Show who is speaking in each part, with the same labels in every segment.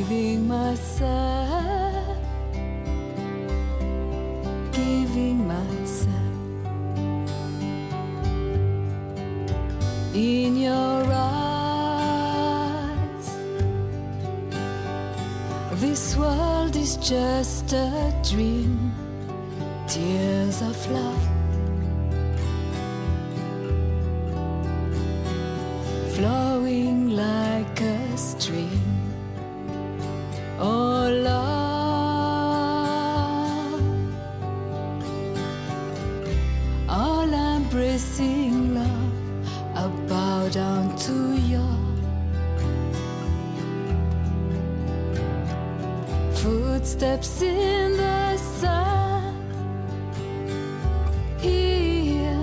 Speaker 1: Giving myself, giving myself. In your eyes, this world is just a dream. Tears of love flowing like a stream. Oh love, all embracing love, I bow down to your footsteps in the sun. Here,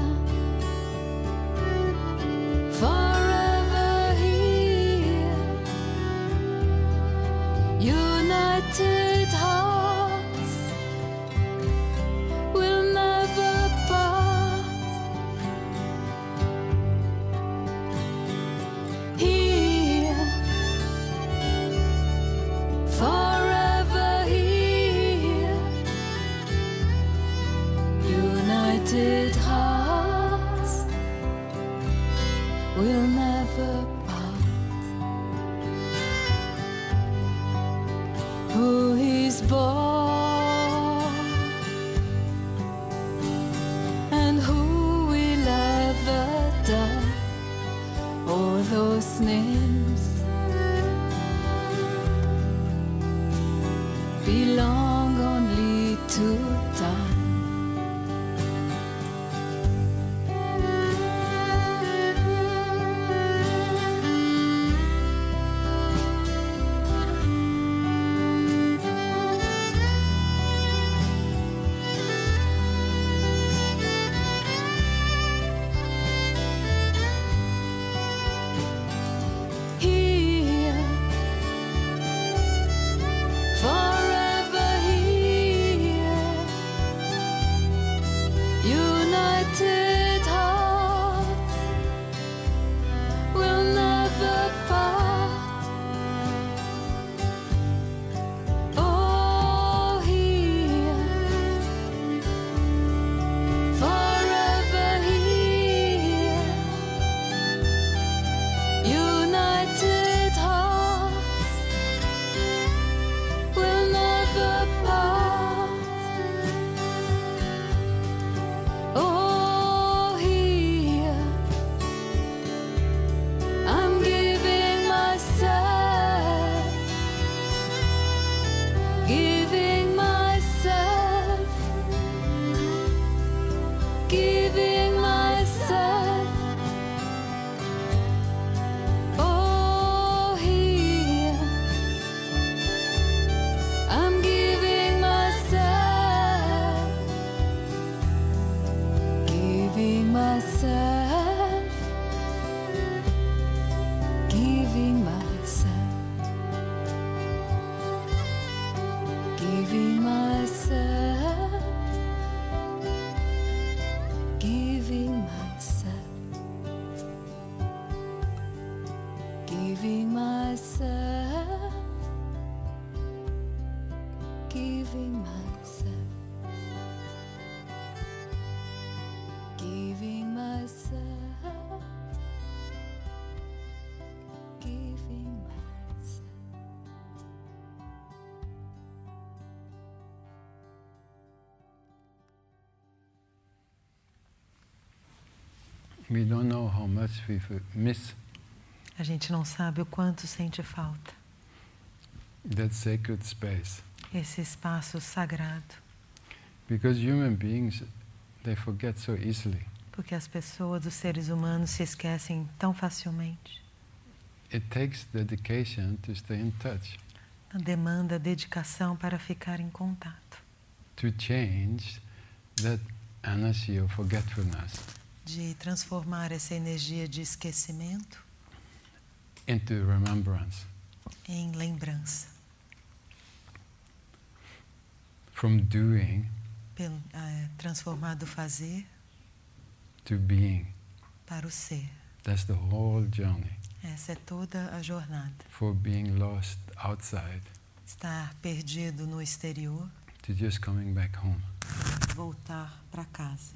Speaker 1: forever here, united hearts will never part. Here, forever here, united hearts will never part. Who is born and who will ever die? All those names belong only to time. Here, forever here, united hearts will never part. Oh, here, forever here, united hearts will never part. Oh, here, I'm giving myself, giving myself, giving myself. Oh, here, I'm giving myself, giving myself, giving myself, giving myself, giving myself, giving myself, giving myself, giving myself, giving myself.
Speaker 2: We don't know how much we miss
Speaker 3: A gente não sabe o quanto sente falta.
Speaker 2: that sacred space.
Speaker 3: Esse espaço sagrado.
Speaker 2: Because human beings, they forget so easily.
Speaker 3: Porque as pessoas, os seres humanos, se esquecem tão facilmente.
Speaker 2: It takes dedication to stay in touch,
Speaker 3: Demanda dedicação para ficar em contato.
Speaker 2: to change that energy of forgetfulness
Speaker 3: De transformar essa energia de esquecimento
Speaker 2: into remembrance.
Speaker 3: em lembrança.
Speaker 2: From doing
Speaker 3: Transformar do fazer
Speaker 2: to being.
Speaker 3: para o ser.
Speaker 2: That's the whole journey.
Speaker 3: Essa é toda a jornada.
Speaker 2: For being lost outside
Speaker 3: Estar perdido no exterior,
Speaker 2: to just coming back home.
Speaker 3: voltar para casa.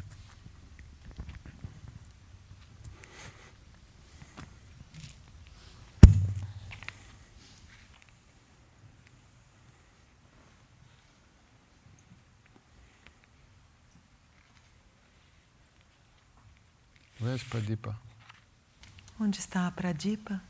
Speaker 2: Where's Pradipa?
Speaker 3: Onde está a Pradipa?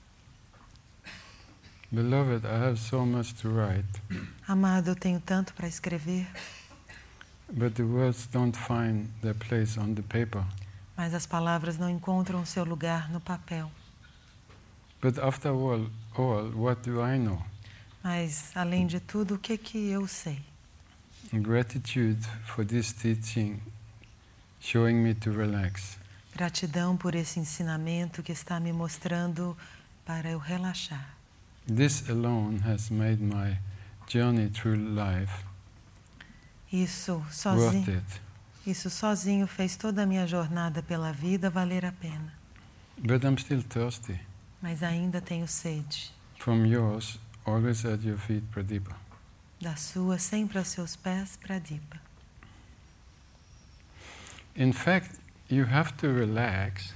Speaker 2: Beloved, I have so much to write,
Speaker 3: Amado, eu tenho tanto para escrever,
Speaker 2: but the words don't find their place on the paper.
Speaker 3: mas as palavras não encontram seu lugar no papel.
Speaker 2: But after all, what do I know?
Speaker 3: Mas, além de tudo, o que eu sei?
Speaker 2: Gratitude for this teaching, showing me to relax.
Speaker 3: Gratidão por esse ensinamento que está me mostrando para eu relaxar.
Speaker 2: This alone has made my journey through life
Speaker 3: Isso
Speaker 2: worth it.
Speaker 3: sozinho fez toda a minha jornada pela vida valer a pena.
Speaker 2: But I'm still thirsty.
Speaker 3: Mas ainda tenho sede.
Speaker 2: From yours, always at your feet, Pradipa.
Speaker 3: Da sua, sempre aos seus pés, Pradipa.
Speaker 2: In fact, you have to relax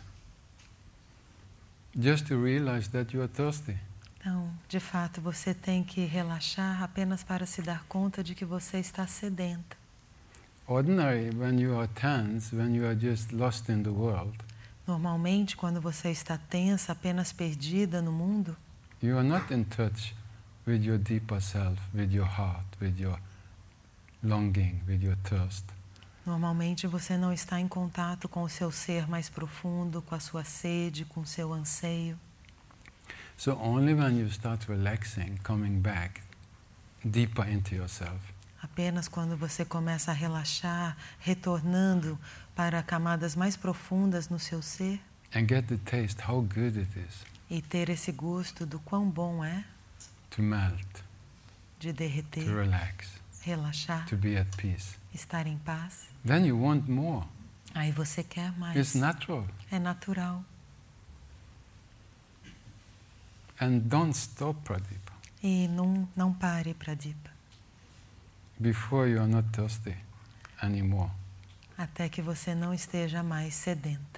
Speaker 2: just to realize that you are thirsty.
Speaker 3: Então, de fato, você tem que relaxar apenas para se dar conta de que você está sedenta.
Speaker 2: Ordinary, when you are tense, when you are just lost in the world,
Speaker 3: Normalmente, quando você está tensa, apenas perdida no mundo,
Speaker 2: you are not in touch with your deeper self, with your heart, with your longing, with your thirst.
Speaker 3: normalmente você não está em contato com o seu ser mais profundo, com a sua sede, com o seu anseio.
Speaker 2: So only when you start relaxing, coming back deeper into yourself,
Speaker 3: Apenas quando você começa a relaxar, retornando para camadas mais profundas no seu ser
Speaker 2: and get the taste how good it is
Speaker 3: e ter esse gosto do quão bom é
Speaker 2: to melt,
Speaker 3: de derreter,
Speaker 2: to relax,
Speaker 3: relaxar,
Speaker 2: to be at peace,
Speaker 3: estar em paz,
Speaker 2: then you want more.
Speaker 3: aí você quer mais.
Speaker 2: It's natural.
Speaker 3: É natural.
Speaker 2: And don't stop, Pradipa,
Speaker 3: E não pare, Pradipa,
Speaker 2: before you are not thirsty anymore.
Speaker 3: até que você não esteja mais sedenta.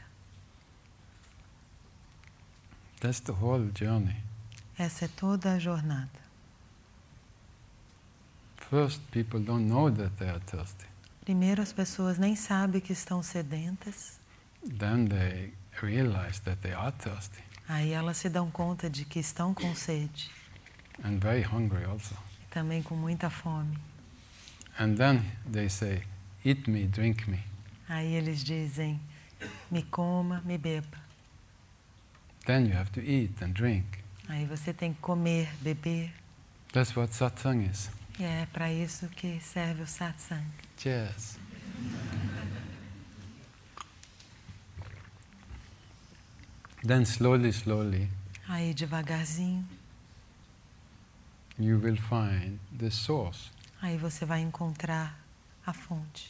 Speaker 2: That's the whole journey.
Speaker 3: Essa é toda a jornada.
Speaker 2: First, people don't know that they are thirsty.
Speaker 3: Primeiro, as pessoas nem sabem que estão sedentas.
Speaker 2: Then they realize that they are thirsty
Speaker 3: Aí elas se dão conta de que estão com sede.
Speaker 2: and very hungry also.
Speaker 3: E também com muita fome.
Speaker 2: And then they say, eat me, drink me.
Speaker 3: Aí eles dizem, me coma, me beba.
Speaker 2: Then you have to eat and drink.
Speaker 3: Aí você tem que comer, beber.
Speaker 2: That's what satsang is.
Speaker 3: E é para isso que serve o satsang.
Speaker 2: Cheers. Then slowly,
Speaker 3: Aí devagarzinho,
Speaker 2: you will find the source.
Speaker 3: aí você vai encontrar a fonte.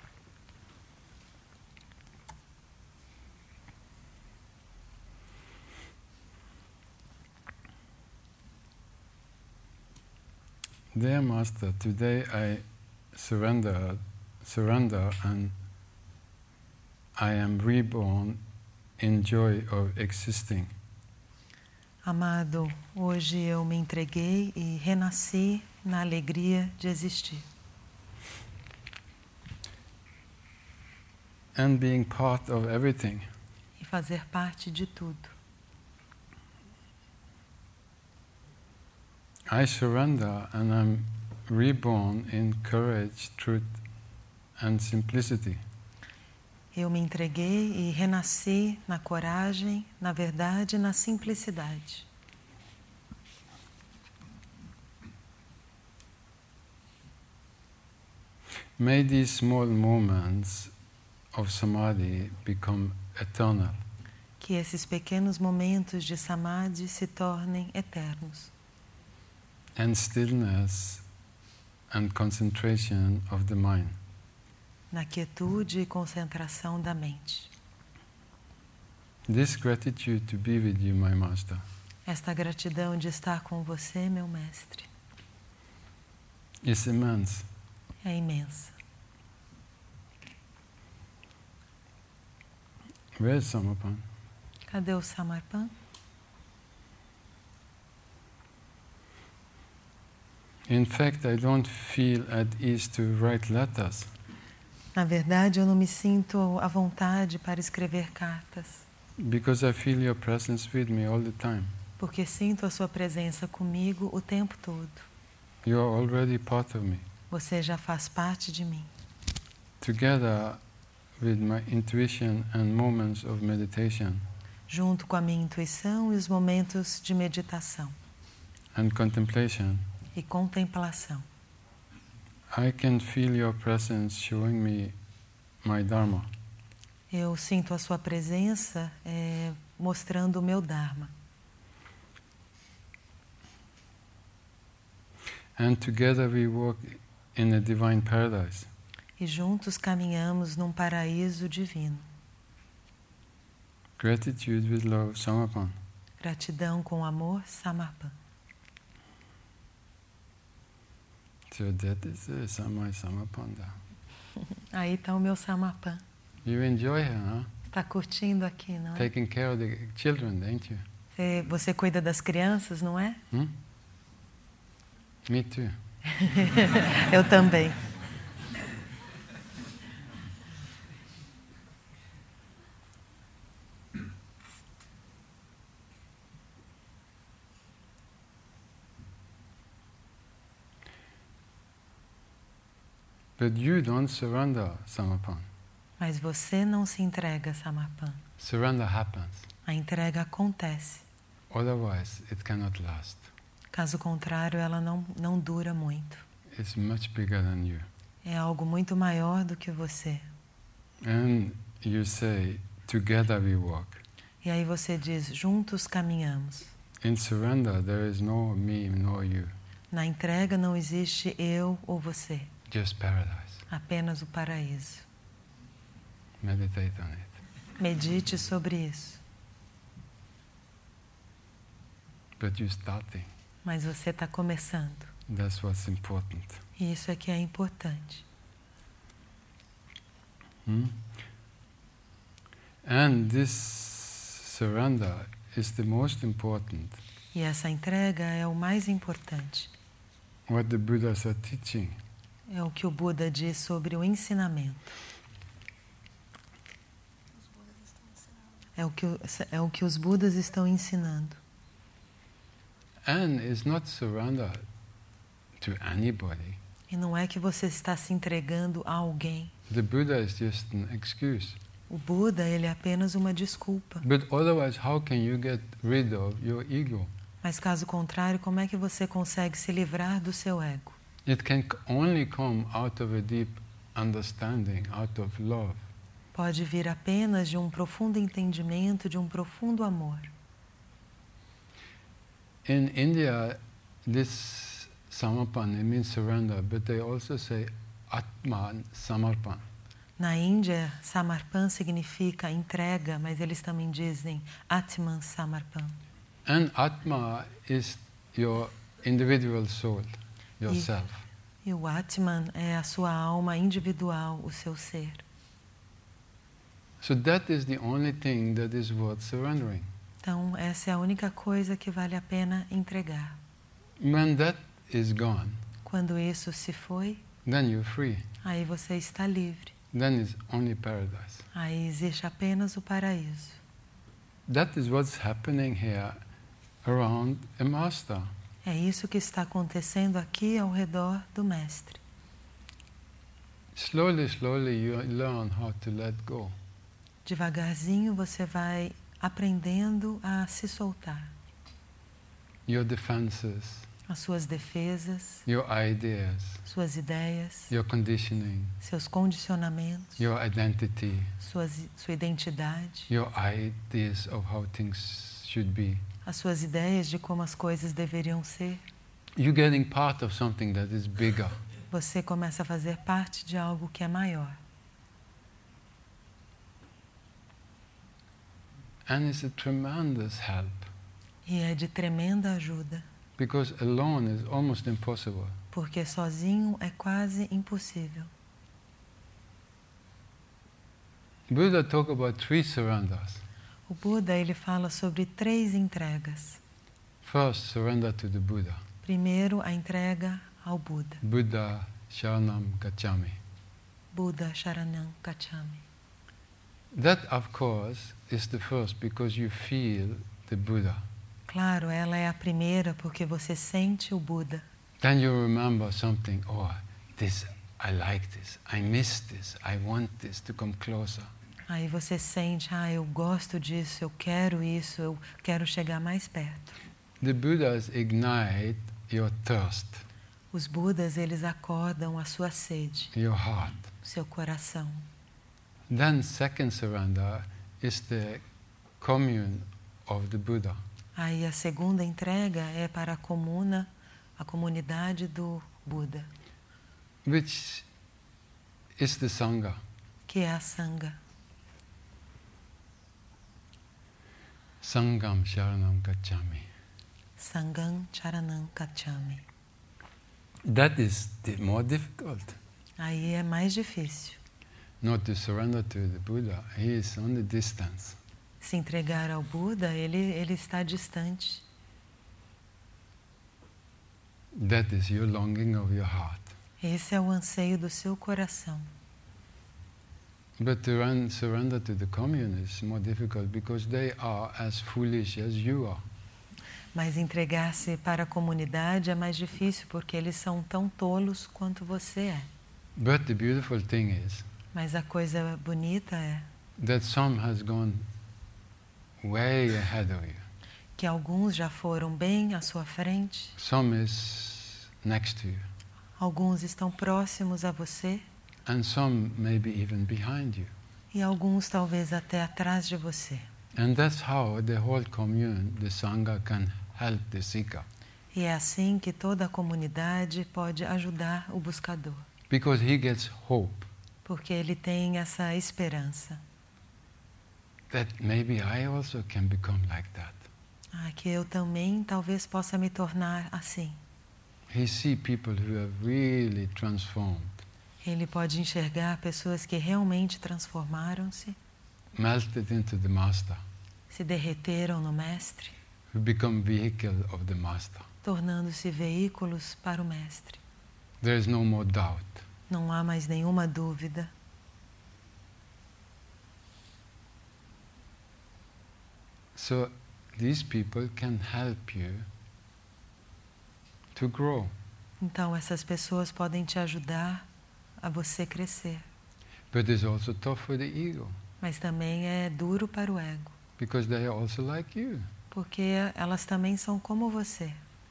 Speaker 2: Dear Master, today I surrender and I am reborn in joy of existing.
Speaker 3: Amado, hoje eu me entreguei e renasci na alegria de existir.
Speaker 2: And being part of everything.
Speaker 3: E fazer parte de tudo.
Speaker 2: I surrender and I'm reborn in courage, truth and simplicity.
Speaker 3: Eu me entreguei e renasci na coragem, na verdade e na simplicidade.
Speaker 2: May these small moments of samadhi become eternal.
Speaker 3: Que esses pequenos momentos de samadhi se tornem eternos.
Speaker 2: And stillness and concentration of the mind.
Speaker 3: Na quietude e concentração da mente.
Speaker 2: This gratitude to be with you, my Master,
Speaker 3: Esta gratidão de estar com você, meu mestre,
Speaker 2: is immense.
Speaker 3: é imensa.
Speaker 2: Where is Samarpan?
Speaker 3: Cadê o Samarpan?
Speaker 2: In fact, I don't feel at ease to write letters.
Speaker 3: Na verdade, eu não me sinto à vontade para escrever cartas,
Speaker 2: Because I feel your presence with me all the time.
Speaker 3: porque sinto a sua presença comigo o tempo todo.
Speaker 2: You are already part of me.
Speaker 3: Você já faz parte de mim.
Speaker 2: Together with my intuition and moments of meditation
Speaker 3: Junto com a minha intuição e os momentos de meditação
Speaker 2: and contemplation,
Speaker 3: e contemplação,
Speaker 2: I can feel your presence showing me my Dharma.
Speaker 3: eu sinto a sua presença mostrando o meu Dharma.
Speaker 2: And together we walk in a divine paradise.
Speaker 3: E juntos caminhamos num paraíso divino.
Speaker 2: Gratitude with love, Samarpan.
Speaker 3: Gratidão com amor, Samarpan.
Speaker 2: So that is my Samarpanda.
Speaker 3: Aí está o meu Samarpan.
Speaker 2: You enjoy her, huh?
Speaker 3: Está curtindo aqui, não é?
Speaker 2: Taking care of the children, ain't you?
Speaker 3: Você cuida das crianças, não é?
Speaker 2: Me too.
Speaker 3: Eu também.
Speaker 2: But you don't surrender, Samarpan.
Speaker 3: Mas você não se entrega, Samarpan.
Speaker 2: Surrender happens.
Speaker 3: A entrega acontece.
Speaker 2: Otherwise, it cannot last.
Speaker 3: Caso contrário, ela não dura muito.
Speaker 2: It's much bigger than you.
Speaker 3: É algo muito maior do que você.
Speaker 2: And you say, together we walk.
Speaker 3: E aí você diz, juntos caminhamos.
Speaker 2: In surrender, there is no me, no you.
Speaker 3: Na entrega não existe eu ou você.
Speaker 2: Just paradise.
Speaker 3: Apenas o paraíso.
Speaker 2: Meditate on it.
Speaker 3: Medite sobre isso.
Speaker 2: But you're starting.
Speaker 3: Mas você está começando.
Speaker 2: That's what's important.
Speaker 3: E isso é que é importante.
Speaker 2: And this surrender is the most important.
Speaker 3: E essa entrega é o mais importante.
Speaker 2: What the Buddhas are teaching.
Speaker 3: É o que o Buda diz sobre o ensinamento. É o que os Budas estão ensinando.
Speaker 2: And it's not surrender to anybody.
Speaker 3: E não é que você está se entregando a alguém.
Speaker 2: The Buddha is just an excuse.
Speaker 3: O Buda, ele é apenas uma desculpa.
Speaker 2: But otherwise, how can you get rid of your ego?
Speaker 3: Mas caso contrário, como é que você consegue se livrar do seu ego?
Speaker 2: It can only come out of a deep understanding, out of love.
Speaker 3: Pode vir apenas de um profundo entendimento, de um profundo amor.
Speaker 2: In India, this Samarpan, it means surrender, but they also say Atman Samarpan.
Speaker 3: Na Índia, Samarpan significa entrega, mas eles também dizem Atman Samarpan.
Speaker 2: And Atma is your individual soul, yourself.
Speaker 3: E o Atman é a sua alma individual, o seu ser.
Speaker 2: So that is the only thing that is worth surrendering.
Speaker 3: Então, essa é a única coisa que vale a pena entregar.
Speaker 2: When that is gone,
Speaker 3: Quando isso se foi,
Speaker 2: then you're free.
Speaker 3: aí você está livre.
Speaker 2: Then it's only paradise.
Speaker 3: Aí existe apenas o paraíso.
Speaker 2: That is what's happening here around a master.
Speaker 3: É isso que está acontecendo aqui ao redor do Mestre.
Speaker 2: Slowly, slowly you learn how to let go.
Speaker 3: Devagarzinho você vai aprendendo a se soltar.
Speaker 2: Your defenses,
Speaker 3: As suas defesas,
Speaker 2: your ideas,
Speaker 3: suas ideias,
Speaker 2: your conditioning,
Speaker 3: seus condicionamentos,
Speaker 2: your identity,
Speaker 3: sua identidade,
Speaker 2: your ideas of how things should be.
Speaker 3: as suas ideias de como as coisas deveriam ser.
Speaker 2: You're getting part of something that is bigger.
Speaker 3: Você começa a fazer parte de algo que é maior.
Speaker 2: And it's a tremendous help.
Speaker 3: E é de tremenda ajuda,
Speaker 2: Because alone is almost impossible.
Speaker 3: porque sozinho é quase impossível.
Speaker 2: Buddha talk about 3 surrenders.
Speaker 3: O Buda, ele fala sobre 3 entregas.
Speaker 2: First, surrender to the Buddha.
Speaker 3: Primeiro, a entrega ao Buda.
Speaker 2: Buddha Sharanam Gacchami.
Speaker 3: Buddha Sharanam Gacchami.
Speaker 2: That, of course, is the first because you feel the Buddha.
Speaker 3: Claro, ela é a primeira porque você sente o Buda.
Speaker 2: Then you remember something. Oh, this, I like this. I miss this. I want this to come closer.
Speaker 3: Aí você sente, eu gosto disso, eu quero isso, eu quero chegar mais perto.
Speaker 2: The Buddhas ignite your thirst,
Speaker 3: Os Budas, eles acordam a sua sede,
Speaker 2: your heart.
Speaker 3: o seu coração.
Speaker 2: Then second surrender is the commune of the Buddha.
Speaker 3: Aí a segunda entrega é para a comunidade do Buda,
Speaker 2: Which is the Sangha.
Speaker 3: que é a Sangha.
Speaker 2: Sangam Sharanam Gacchami.
Speaker 3: Sangam Charanam Gacchami.
Speaker 2: That is more difficult.
Speaker 3: Aí é mais difícil.
Speaker 2: Not to surrender to the Buddha. He is on the distance.
Speaker 3: Se entregar ao Buda, ele está distante.
Speaker 2: That is your longing of your heart.
Speaker 3: Esse é o anseio do seu coração.
Speaker 2: But to surrender to the commune is more difficult because they are as foolish as you are.
Speaker 3: Mas entregar-se para a comunidade é mais difícil porque eles são tão tolos quanto você é.
Speaker 2: But the beautiful thing is
Speaker 3: Mas a coisa bonita é
Speaker 2: that some has gone way ahead of you.
Speaker 3: que alguns já foram bem à sua frente,
Speaker 2: Some is next to you.
Speaker 3: alguns estão próximos a você
Speaker 2: And some maybe even behind you.
Speaker 3: e alguns talvez até atrás de você.
Speaker 2: And that's how the whole commune, the Sangha, can help the seeker.
Speaker 3: E é assim que toda a comunidade pode ajudar o buscador,
Speaker 2: Because he gets hope
Speaker 3: porque ele tem essa esperança.
Speaker 2: that maybe I also can become like that.
Speaker 3: Que eu também talvez possa me tornar assim.
Speaker 2: He sees people who have really transformed,
Speaker 3: Ele pode enxergar pessoas que realmente transformaram-se,
Speaker 2: melted into the Master,
Speaker 3: se derreteram no Mestre,
Speaker 2: who become vehicle of the Master.
Speaker 3: tornando-se veículos para o Mestre.
Speaker 2: There is no more doubt.
Speaker 3: Não há mais nenhuma dúvida.
Speaker 2: So these people can help you to grow.
Speaker 3: Então essas pessoas podem te ajudar a você crescer.
Speaker 2: But it's also tough for the ego,
Speaker 3: Mas também é duro para o ego,
Speaker 2: because they are also like you.
Speaker 3: porque elas também são como você.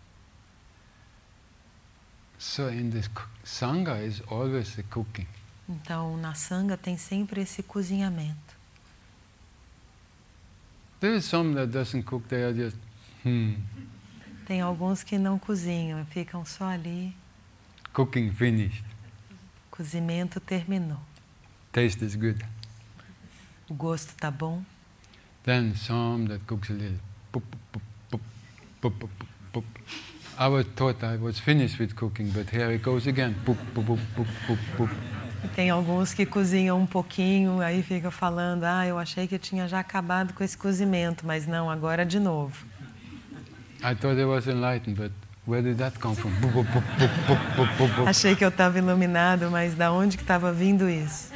Speaker 2: So in this Sangha is always the cooking.
Speaker 3: Então na Sangha tem sempre esse cozinhamento.
Speaker 2: There is some that doesn't cook, they are just,
Speaker 3: Tem alguns que não cozinham, ficam só ali.
Speaker 2: cooking finished.
Speaker 3: O cozimento terminou.
Speaker 2: Taste is good.
Speaker 3: O gosto tá bom.
Speaker 2: Then some that cooks a little. Poop, poop, poop, poop, poop, poop. I thought I was finished with cooking, but here it goes again. Poop, poop, poop, poop, poop, poop.
Speaker 3: E tem alguns que cozinham um pouquinho, aí fica falando, eu achei que eu tinha já acabado com esse cozimento, mas não, agora de novo.
Speaker 2: I thought I was enlightened, but where did that come from? Poop, poop, poop, poop, poop, poop, poop.
Speaker 3: Achei que eu estava iluminado, mas da onde que estava vindo isso?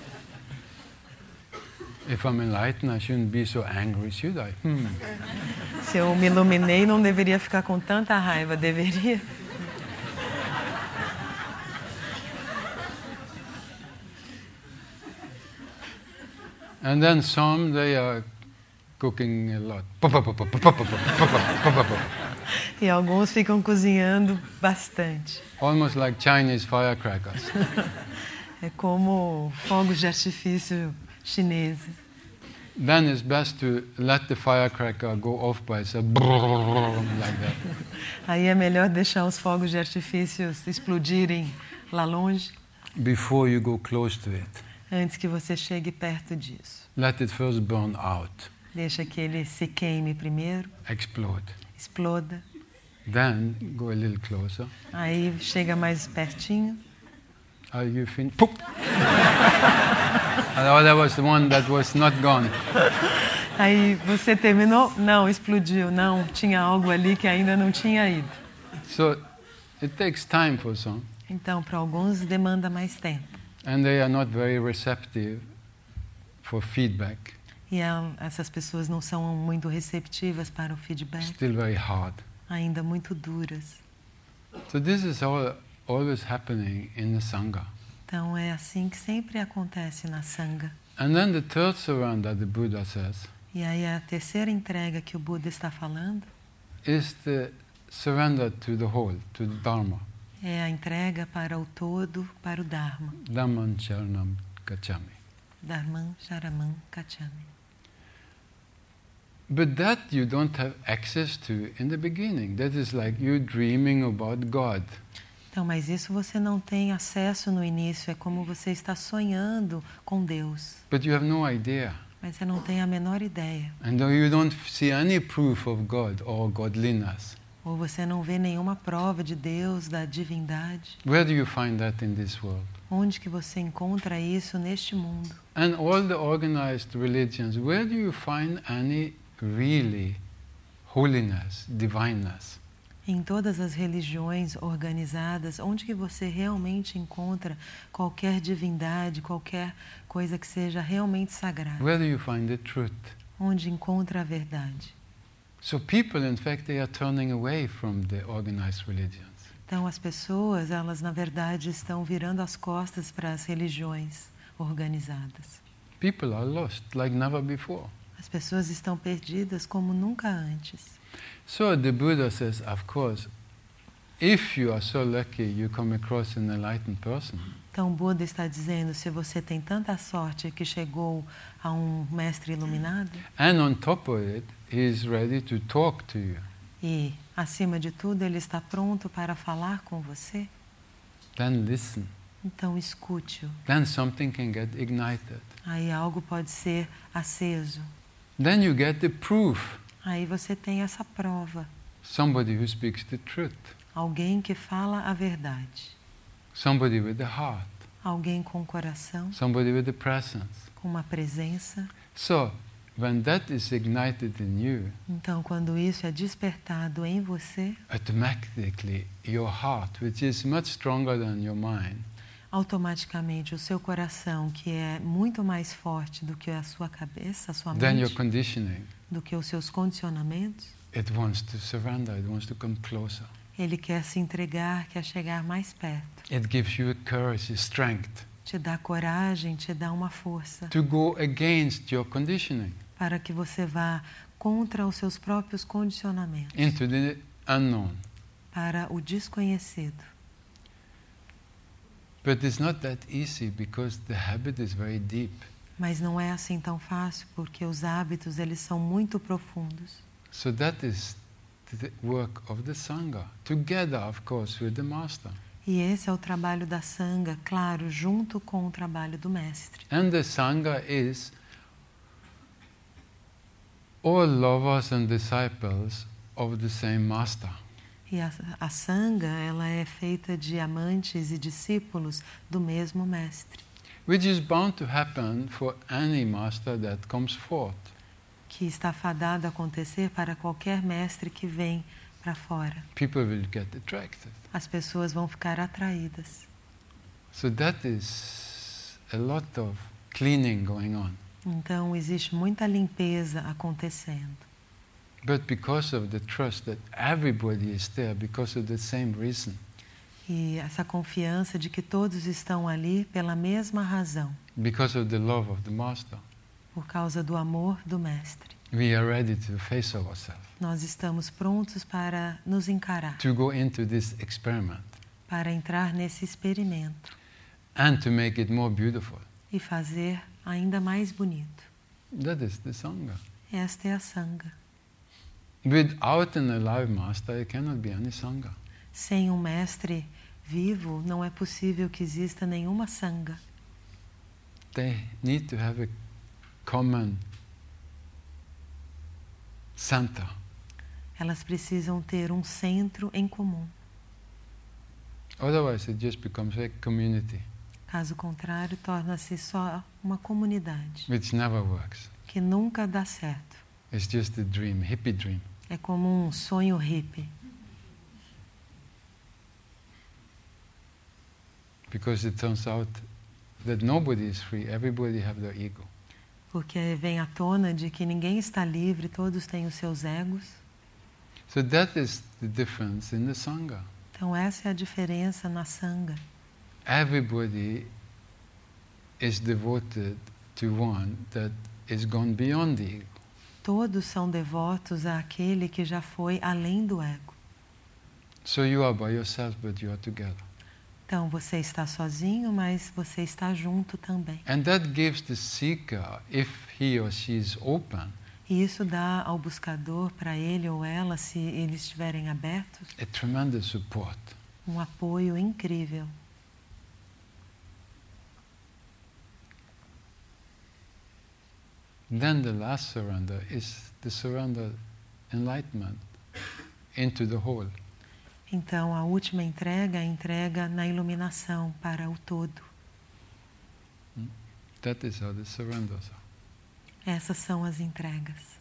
Speaker 2: If I'm enlightened, I shouldn't be so angry, should I?
Speaker 3: Se eu me iluminei, não deveria ficar com tanta raiva, deveria?
Speaker 2: And then some, they are cooking a lot.
Speaker 3: E alguns ficam cozinhando bastante.
Speaker 2: Almost like Chinese firecrackers.
Speaker 3: É como fogos de artifício chineses.
Speaker 2: Then it's best to let the firecracker go off by itself, like that.
Speaker 3: Aí é melhor deixar os fogos de artifícios explodirem lá longe,
Speaker 2: Before you go close to it.
Speaker 3: antes que você chegue perto disso.
Speaker 2: Let it first burn out,
Speaker 3: Deixa que ele se queime primeiro,
Speaker 2: explode.
Speaker 3: exploda.
Speaker 2: Then go a little closer.
Speaker 3: Aí chega mais pertinho.
Speaker 2: Are you finished? Poop! Oh, that was the one that was not gone.
Speaker 3: Aí você terminou? Não, explodiu. Não, tinha algo ali que ainda não tinha ido.
Speaker 2: So it takes time for some.
Speaker 3: Então, para alguns demanda mais tempo.
Speaker 2: And they are not very receptive for feedback.
Speaker 3: E essas pessoas não são muito receptivas para o feedback.
Speaker 2: Still very hard.
Speaker 3: Ainda muito duras.
Speaker 2: So this is always happening in the Sangha.
Speaker 3: Então é assim que sempre acontece na Sangha.
Speaker 2: And then the third surrender the Buddha says
Speaker 3: E aí a terceira entrega que o Buda está falando
Speaker 2: is the surrender to the whole, to the Dharma.
Speaker 3: é a entrega para o todo, para o Dharma.
Speaker 2: Dhamman Charanam Gacchami.
Speaker 3: Dharman Charamam Gacchami.
Speaker 2: But that you don't have access to in the beginning. That is like you dreaming about God.
Speaker 3: Então, mas isso você não tem acesso no início, é como você está sonhando com Deus.
Speaker 2: But you have no idea.
Speaker 3: Mas você não tem a menor ideia.
Speaker 2: And you don't see any proof of God or godliness.
Speaker 3: Ou você não vê nenhuma prova de Deus, da divindade.
Speaker 2: Where do you find that in this world?
Speaker 3: Onde que você encontra isso neste mundo?
Speaker 2: And all the organized religions, where do you find any really holiness, divineness?
Speaker 3: Em todas as religiões organizadas, onde que você realmente encontra qualquer divindade, qualquer coisa que seja realmente sagrada?
Speaker 2: Where do you find the truth?
Speaker 3: Onde encontra a verdade?
Speaker 2: So people, in fact, they are turning away from the organized religions.
Speaker 3: Então as pessoas, elas na verdade estão virando as costas para as religiões organizadas.
Speaker 2: People are lost like never before.
Speaker 3: As pessoas estão perdidas como nunca antes.
Speaker 2: So the Buddha says, of course, if you are so lucky you come across an enlightened person,
Speaker 3: Então o Buda está dizendo, se você tem tanta sorte que chegou a um mestre iluminado,
Speaker 2: and on top of it, he is ready to talk to you,
Speaker 3: e acima de tudo ele está pronto para falar com você,
Speaker 2: then listen.
Speaker 3: então escute-o.
Speaker 2: Then something can get ignited.
Speaker 3: Aí algo pode ser aceso.
Speaker 2: Then you get the proof.
Speaker 3: Aí você tem essa prova.
Speaker 2: Somebody who speaks the truth.
Speaker 3: Alguém que fala a verdade.
Speaker 2: Somebody with the heart.
Speaker 3: Alguém com coração,
Speaker 2: Somebody with the presence.
Speaker 3: com uma presença.
Speaker 2: So, when that is ignited in you,
Speaker 3: Então, quando isso é despertado em você,
Speaker 2: automatically your heart, which is much stronger than your mind,
Speaker 3: automaticamente o seu coração, que é muito mais forte do que a sua cabeça, a sua
Speaker 2: then your
Speaker 3: mente,
Speaker 2: conditioning,
Speaker 3: do que os seus condicionamentos,
Speaker 2: it wants to surrender, it wants to come closer.
Speaker 3: ele quer se entregar, quer chegar mais perto.
Speaker 2: It gives you courage, strength
Speaker 3: Te dá coragem, te dá uma força
Speaker 2: to go against your conditioning,
Speaker 3: para que você vá contra os seus próprios condicionamentos,
Speaker 2: into the unknown.
Speaker 3: para o desconhecido.
Speaker 2: But it's not that easy because the habit is very deep.
Speaker 3: Mas não é assim tão fácil, porque os hábitos eles são muito profundos.
Speaker 2: So that is the work of the Sangha, together, of course, with the Master.
Speaker 3: E esse é o trabalho da Sangha, claro, junto com o trabalho do Mestre.
Speaker 2: And the Sangha is all lovers and disciples of the same Master.
Speaker 3: E a Sangha, ela é feita de amantes e discípulos do mesmo Mestre,
Speaker 2: Which is bound to happen for any Master that comes forth.
Speaker 3: que está fadado a acontecer para qualquer mestre que vem para fora.
Speaker 2: People will get attracted.
Speaker 3: As pessoas vão ficar atraídas.
Speaker 2: So that is a lot of cleaning going on.
Speaker 3: Então, existe muita limpeza acontecendo.
Speaker 2: But because of the trust that everybody is there because of the same reason,
Speaker 3: E essa confiança de que todos estão ali pela mesma razão,
Speaker 2: because of the love of the Master,
Speaker 3: por causa do amor do Mestre.
Speaker 2: we are ready to face ourselves,
Speaker 3: Nós estamos prontos para nos encarar,
Speaker 2: to go into this experiment,
Speaker 3: para entrar nesse experimento
Speaker 2: and to make it more beautiful.
Speaker 3: e fazer ainda mais bonito.
Speaker 2: That is the Sangha.
Speaker 3: Esta é a Sangha.
Speaker 2: Without an alive Master, there cannot be any Sangha.
Speaker 3: Sem um mestre vivo, não é possível que exista nenhuma Sangha.
Speaker 2: They need to have a common center.
Speaker 3: Elas precisam ter um centro em comum.
Speaker 2: Otherwise it just becomes a community,
Speaker 3: Caso contrário, torna-se só uma comunidade,
Speaker 2: which never works.
Speaker 3: que nunca dá certo.
Speaker 2: It's just a dream, hippie dream.
Speaker 3: É como um sonho hippie.
Speaker 2: Because it turns out that nobody is free, everybody have their ego.
Speaker 3: Porque vem à tona de que ninguém está livre, todos têm os seus egos.
Speaker 2: So that is the difference in the Sangha.
Speaker 3: Então essa é a diferença na Sangha.
Speaker 2: Everybody is devoted to one that is gone beyond the ego.
Speaker 3: Todos são devotos àquele que já foi além do ego.
Speaker 2: So you are by yourself, but you are together.
Speaker 3: Então você está sozinho, mas você está junto também.
Speaker 2: And that gives the seeker, if he or she is open,
Speaker 3: E isso dá ao buscador, para ele ou ela, se eles estiverem abertos,
Speaker 2: a tremendous support.
Speaker 3: um apoio incrível.
Speaker 2: Then the last surrender is the surrender enlightenment into the whole.
Speaker 3: Então a última entrega é a entrega na iluminação para o todo.
Speaker 2: That is how the surrenders are.
Speaker 3: Essas são as entregas.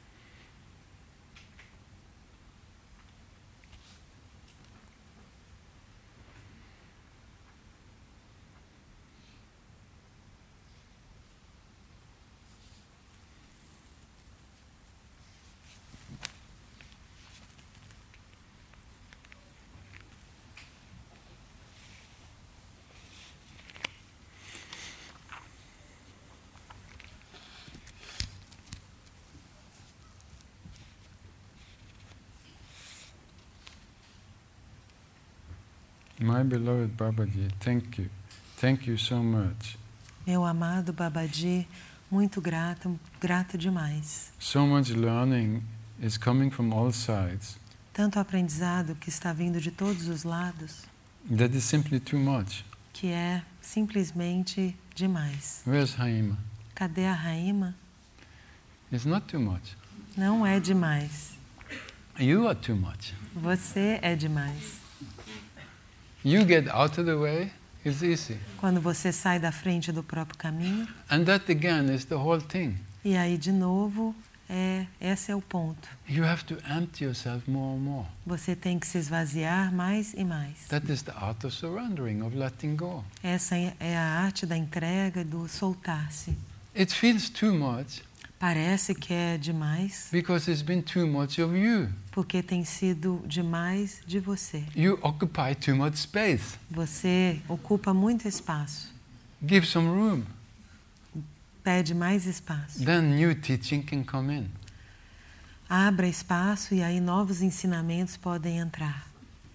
Speaker 2: My beloved Babaji, thank you. Thank you so much.
Speaker 3: Meu amado Babaji, muito grato, grato demais.
Speaker 2: So much learning is coming from all sides.
Speaker 3: Tanto aprendizado que está vindo de todos os lados,
Speaker 2: That is simply too much.
Speaker 3: que é simplesmente demais.
Speaker 2: Where's Haima?
Speaker 3: Cadê a Raima?
Speaker 2: It's not too much.
Speaker 3: Não é demais.
Speaker 2: You are too much.
Speaker 3: Você é demais.
Speaker 2: You get out of the way, it's easy.
Speaker 3: Quando você sai da frente do próprio caminho,
Speaker 2: And that again is the whole thing.
Speaker 3: e aí de novo, esse é o ponto.
Speaker 2: You have to empty yourself more and more.
Speaker 3: Você tem que se esvaziar mais e mais.
Speaker 2: That is the art of surrendering, of letting go.
Speaker 3: Essa é a arte da entrega, do soltar-se.
Speaker 2: It feels too much
Speaker 3: Parece que é demais,
Speaker 2: because it's been too much of you.
Speaker 3: porque tem sido demais de você.
Speaker 2: You occupy too much space.
Speaker 3: Você ocupa muito espaço,
Speaker 2: Give some room.
Speaker 3: pede mais espaço.
Speaker 2: Then new teaching can come in.
Speaker 3: Abra espaço e aí novos ensinamentos podem entrar.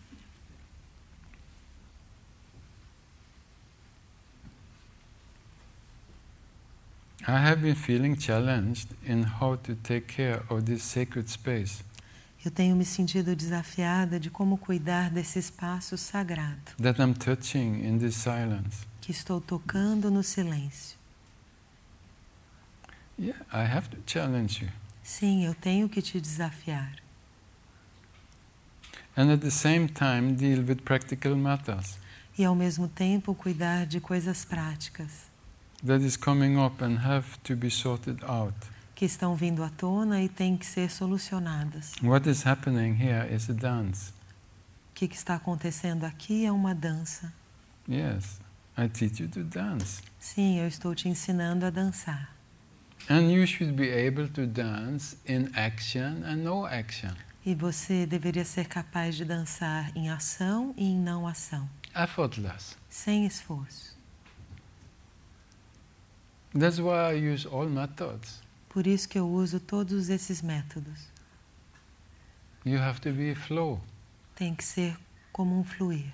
Speaker 2: I have been feeling challenged in how to take care of this sacred space
Speaker 3: Eu tenho me sentido desafiada de como cuidar desse espaço sagrado,
Speaker 2: that I'm touching in this silence.
Speaker 3: que estou tocando no silêncio.
Speaker 2: Yeah, I have to challenge you.
Speaker 3: Sim, eu tenho que te desafiar.
Speaker 2: And at the same time deal with practical matters
Speaker 3: E ao mesmo tempo cuidar de coisas práticas
Speaker 2: that is coming up and have to be sorted out.
Speaker 3: que estão vindo à tona e têm que ser solucionadas.
Speaker 2: What is happening here is a dance.
Speaker 3: O que está acontecendo aqui é uma dança.
Speaker 2: Yes, I teach you to dance.
Speaker 3: Sim, eu estou te ensinando a dançar.
Speaker 2: And you should be able to dance in action and no action.
Speaker 3: E você deveria ser capaz de dançar em ação e em não ação,
Speaker 2: Effortless.
Speaker 3: sem esforço.
Speaker 2: That's why I use all methods.
Speaker 3: Por isso que eu uso todos esses métodos.
Speaker 2: You have to be flow.
Speaker 3: Tem que ser como um fluir.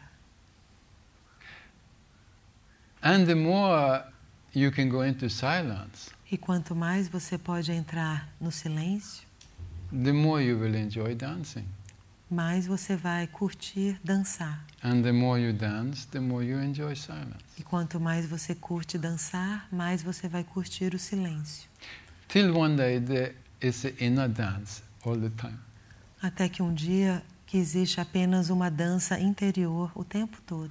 Speaker 2: And the more you can go into silence,
Speaker 3: E quanto mais você pode entrar no silêncio,
Speaker 2: the more you will enjoy dancing.
Speaker 3: mais você vai curtir dançar.
Speaker 2: And the more you dance, the more you enjoy silence.
Speaker 3: E quanto mais você curte dançar, mais você vai curtir o silêncio.
Speaker 2: Till one day there is an inner dance all the time.
Speaker 3: Até que um dia que existe apenas uma dança interior o tempo todo.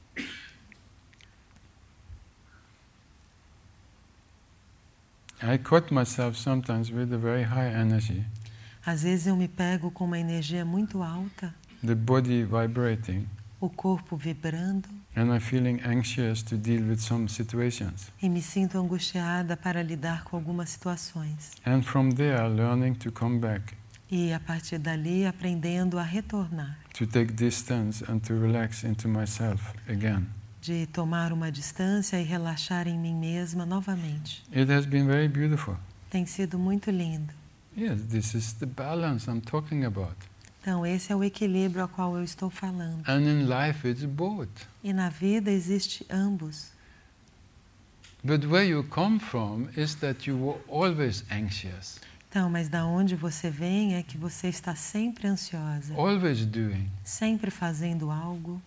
Speaker 2: I caught myself sometimes with a very high energy,
Speaker 3: Às vezes eu me pego com uma energia muito alta,
Speaker 2: the body vibrating,
Speaker 3: o corpo vibrando,
Speaker 2: and I'm feeling anxious to deal with some situations.
Speaker 3: e me sinto angustiada para lidar com algumas situações.
Speaker 2: And from there, learning to come back,
Speaker 3: E a partir dali aprendendo a retornar,
Speaker 2: to take distance and to relax into myself again.
Speaker 3: de tomar uma distância e relaxar em mim mesma novamente.
Speaker 2: It has been very beautiful.
Speaker 3: Tem sido muito lindo.
Speaker 2: Yes, this is the balance I'm talking about.
Speaker 3: Então esse é o equilíbrio ao qual eu estou falando.
Speaker 2: And in life it's both.
Speaker 3: E na vida existe ambos.
Speaker 2: But where you come from is that you were always anxious,
Speaker 3: Então, mas da onde você vem é que você está sempre ansiosa,
Speaker 2: always doing.
Speaker 3: sempre fazendo algo.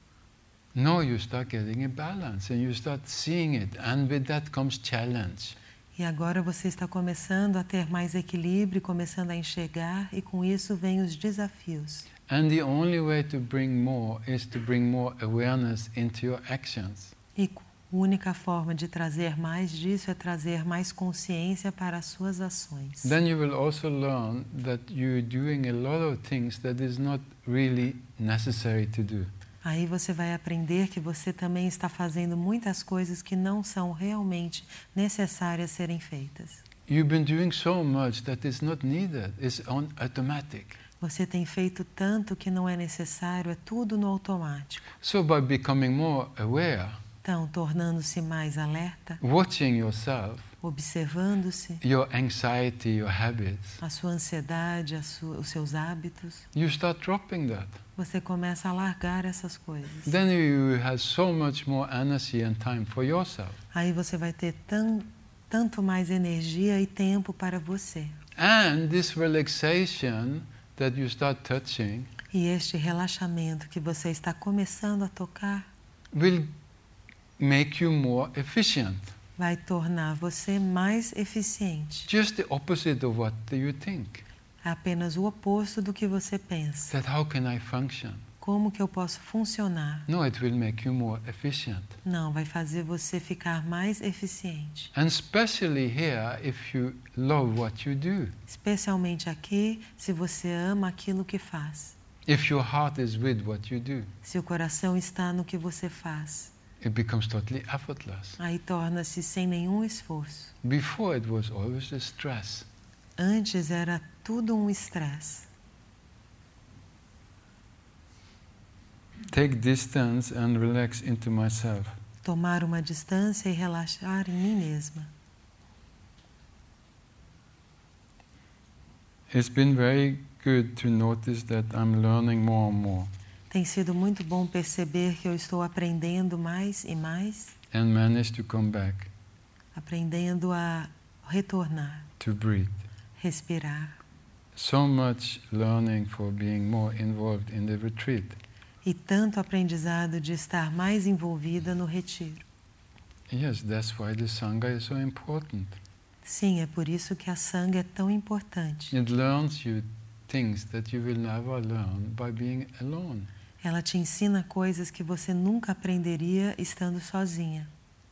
Speaker 2: Now you start getting a balance and you start seeing it, and with that comes challenge.
Speaker 3: E agora você está começando a ter mais equilíbrio, começando a enxergar, e com isso vem os desafios.
Speaker 2: And the only way to bring more is to bring more awareness into your actions.
Speaker 3: E a única forma de trazer mais disso é trazer mais consciência para as suas ações.
Speaker 2: Then you will also learn that you're doing a lot of things that is not really necessary to do.
Speaker 3: Aí você vai aprender que você também está fazendo muitas coisas que não são realmente necessárias serem feitas.
Speaker 2: You've been doing so much that is not needed, it's on automatic.
Speaker 3: Você tem feito tanto que não é necessário, é tudo no automático.
Speaker 2: So by becoming more aware,
Speaker 3: Então, tornando-se mais alerta,
Speaker 2: watching yourself,
Speaker 3: observando-se,
Speaker 2: your anxiety, your habits,
Speaker 3: a sua ansiedade, os seus hábitos,
Speaker 2: you start dropping that.
Speaker 3: você começa a largar essas coisas.
Speaker 2: Then you have so much more energy and time for yourself.
Speaker 3: Aí você vai ter tanto mais energia e tempo para você.
Speaker 2: And this relaxation that you start touching
Speaker 3: E este relaxamento que você está começando a tocar
Speaker 2: will make you more efficient.
Speaker 3: vai tornar você mais eficiente.
Speaker 2: Just the opposite of what you think.
Speaker 3: É apenas o oposto do que você pensa.
Speaker 2: That how can I function?
Speaker 3: Como que eu posso funcionar?
Speaker 2: No, it will make you more efficient.
Speaker 3: Não, vai fazer você ficar mais eficiente.
Speaker 2: And especially here, if you love what you do.
Speaker 3: Especialmente aqui, se você ama aquilo que faz.
Speaker 2: If your heart is with what you do,
Speaker 3: Se o coração está no que você faz,
Speaker 2: it becomes totally effortless.
Speaker 3: aí torna-se sem nenhum esforço.
Speaker 2: Before it was always a stress.
Speaker 3: Antes era tudo um estresse.
Speaker 2: Take distance and relax into myself.
Speaker 3: Tomar uma distância e relaxar em mim mesma.
Speaker 2: It's been very good to notice that I'm learning more and more
Speaker 3: Tem sido muito bom perceber que eu estou aprendendo mais e mais,
Speaker 2: and manage to come back,
Speaker 3: aprendendo a retornar,
Speaker 2: to breathe.
Speaker 3: respirar.
Speaker 2: So much learning for being more involved in the retreat.
Speaker 3: E tanto aprendizado de estar mais envolvida no retiro.
Speaker 2: Yes, that's why the Sangha is so important.
Speaker 3: Sim, é por isso que a Sangha é tão importante.
Speaker 2: It learns you things that you will never learn by being alone.
Speaker 3: Ela te ensina coisas que você nunca aprenderia estando sozinha.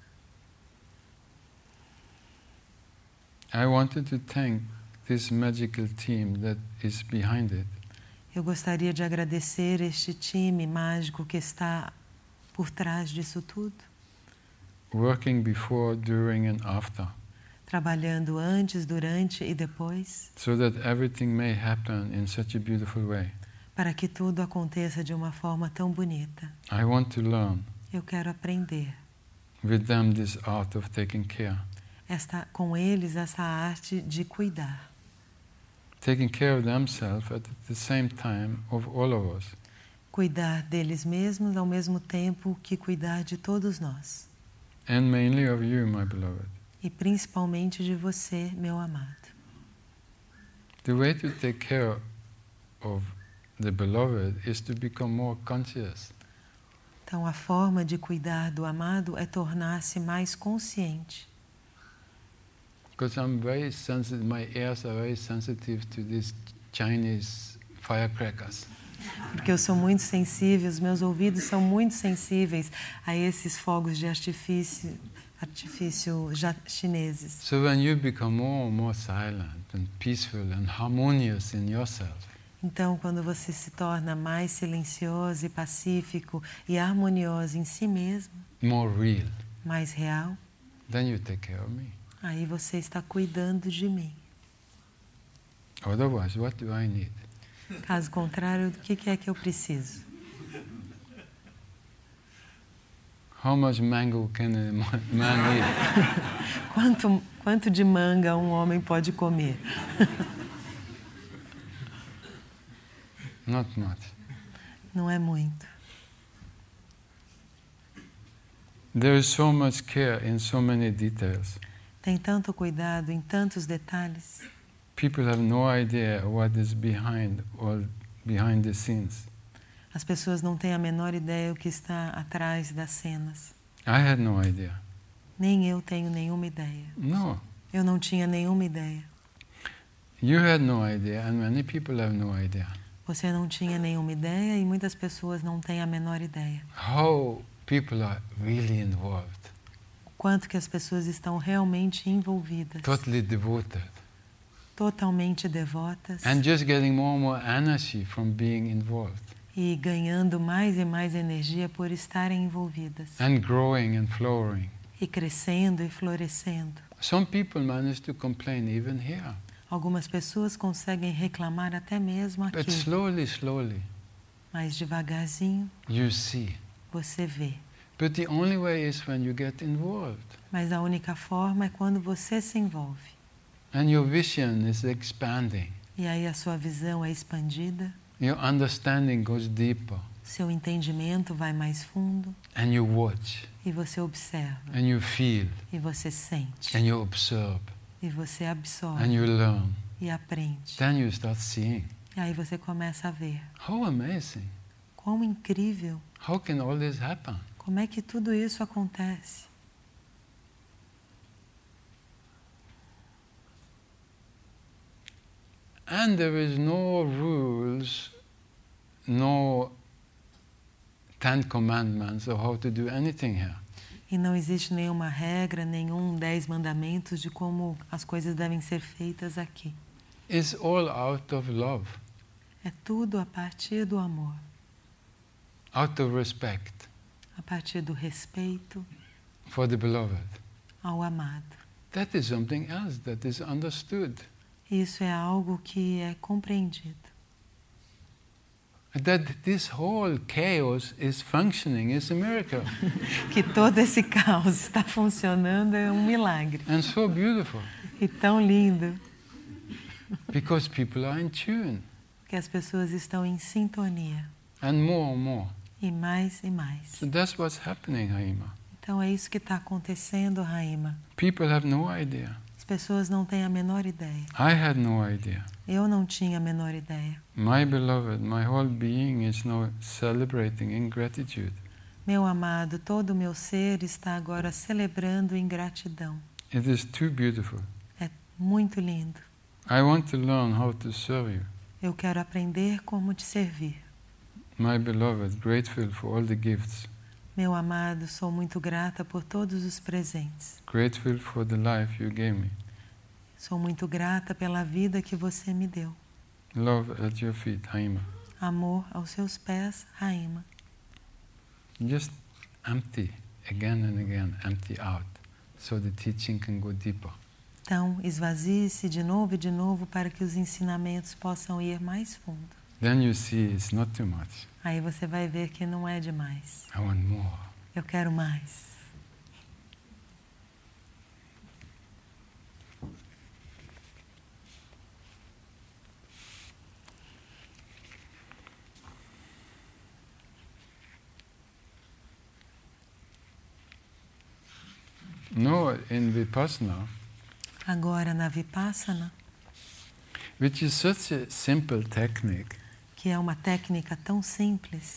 Speaker 2: I wanted to thank this magical team that is behind it.
Speaker 3: Eu gostaria de agradecer este time mágico que está por trás disso tudo,
Speaker 2: Working before, during and after,
Speaker 3: trabalhando antes, durante e depois,
Speaker 2: so that everything may happen in such a beautiful way.
Speaker 3: para que tudo aconteça de uma forma tão bonita.
Speaker 2: I want to learn
Speaker 3: Eu quero aprender
Speaker 2: with them this art of taking care.
Speaker 3: com eles essa arte de cuidar.
Speaker 2: Taking care of themselves at the same time of all of us.
Speaker 3: Cuidar deles mesmos ao mesmo tempo que cuidar de todos nós.
Speaker 2: And mainly of you, my beloved.
Speaker 3: E principalmente de você, meu amado.
Speaker 2: The way to take care of the beloved is to become more conscious.
Speaker 3: Então, a forma de cuidar do amado é tornar-se mais consciente.
Speaker 2: Because I'm very sensitive, my ears are very sensitive to this Chinese firecrackers.
Speaker 3: Porque eu sou muito sensível, os meus ouvidos são muito sensíveis a esses fogos de artifício chineses.
Speaker 2: So when you become more and more silent and peaceful and harmonious in yourself,
Speaker 3: Então, quando você se torna mais silencioso e pacífico e harmonioso em si mesmo,
Speaker 2: more real,
Speaker 3: mais real,
Speaker 2: then you take care of me.
Speaker 3: aí você está cuidando de mim.
Speaker 2: Otherwise, what do I need?
Speaker 3: Caso contrário, o que é que eu preciso?
Speaker 2: How much mango can a man eat?
Speaker 3: Quanto de manga um homem pode comer?
Speaker 2: Not much.
Speaker 3: Não é muito.
Speaker 2: There is so much care in so many details.
Speaker 3: Tem tanto cuidado em tantos detalhes.
Speaker 2: People have no idea what is behind the scenes.
Speaker 3: As pessoas não têm a menor ideia o que está atrás das cenas.
Speaker 2: I had no idea.
Speaker 3: Nem eu tenho nenhuma ideia.
Speaker 2: No.
Speaker 3: Eu não tinha nenhuma ideia.
Speaker 2: You had no idea, and many people have no idea.
Speaker 3: Você não tinha nenhuma ideia e muitas pessoas não têm a menor ideia.
Speaker 2: How people are really involved.
Speaker 3: O quanto que as pessoas estão realmente envolvidas.
Speaker 2: Totally devoted.
Speaker 3: Totalmente devotas.
Speaker 2: And just getting more and more energy from being involved.
Speaker 3: E ganhando mais e mais energia por estarem envolvidas.
Speaker 2: And growing and flowering.
Speaker 3: E crescendo e florescendo.
Speaker 2: Some people manage to complain even here.
Speaker 3: Algumas pessoas conseguem reclamar até mesmo aqui.
Speaker 2: But slowly,
Speaker 3: mas devagarzinho,
Speaker 2: you see.
Speaker 3: Você vê.
Speaker 2: But the only way is when you get involved.
Speaker 3: Mas a única forma é quando você se envolve.
Speaker 2: And your vision is expanding.
Speaker 3: E aí a sua visão é expandida.
Speaker 2: Your understanding goes deeper.
Speaker 3: Seu entendimento vai mais fundo.
Speaker 2: And you watch.
Speaker 3: E você observa.
Speaker 2: And you feel.
Speaker 3: E você sente.
Speaker 2: And you observe.
Speaker 3: E você absorve.
Speaker 2: And you learn.
Speaker 3: E aprende.
Speaker 2: Then you start seeing.
Speaker 3: E aí você começa a ver.
Speaker 2: How amazing.
Speaker 3: Como incrível.
Speaker 2: How can all this happen?
Speaker 3: Como é que tudo isso acontece?
Speaker 2: And there is no rules, no 10 commandments of how to do anything here.
Speaker 3: E não existe nenhuma regra, nenhum 10 mandamentos de como as coisas devem ser feitas aqui.
Speaker 2: It's all out of love.
Speaker 3: É tudo a partir do amor.
Speaker 2: Out of respect.
Speaker 3: A partir do respeito
Speaker 2: for the beloved.
Speaker 3: Ao amado.
Speaker 2: That is something else that is understood.
Speaker 3: Isso é algo que é compreendido.
Speaker 2: That this whole chaos is functioning is a miracle.
Speaker 3: Que todo esse caos está funcionando é um milagre.
Speaker 2: And so beautiful.
Speaker 3: E tão lindo.
Speaker 2: Because people are in tune.
Speaker 3: Que as pessoas estão em sintonia.
Speaker 2: And more.
Speaker 3: E mais e mais.
Speaker 2: So that's what's happening, Haima.
Speaker 3: Então é isso que está acontecendo, Haima.
Speaker 2: People have no idea.
Speaker 3: As pessoas não têm a menor ideia.
Speaker 2: I had no idea.
Speaker 3: Eu não tinha a menor ideia.
Speaker 2: My beloved, my whole being is now celebrating in gratitude.
Speaker 3: Meu amado, todo o meu ser está agora celebrando em gratidão.
Speaker 2: It is too beautiful.
Speaker 3: É muito lindo.
Speaker 2: I want to learn how to serve you.
Speaker 3: Eu quero aprender como te servir.
Speaker 2: My beloved, grateful for all the gifts.
Speaker 3: Meu amado, sou muito grata por todos os presentes.
Speaker 2: Grateful for the life you gave me.
Speaker 3: Sou muito grata pela vida que você me deu.
Speaker 2: Love at your feet, Haima.
Speaker 3: Amor aos seus pés, Haima.
Speaker 2: Just empty again and again, empty out, so the teaching can go deeper.
Speaker 3: Então, esvazie-se de novo para que os ensinamentos possam ir mais fundo.
Speaker 2: Then you see it's not too much.
Speaker 3: Aí você vai ver que não é demais.
Speaker 2: I want more.
Speaker 3: Eu quero mais.
Speaker 2: No, in Vipassana,
Speaker 3: Agora na Vipassana,
Speaker 2: which is such a simple technique,
Speaker 3: que é uma técnica tão simples,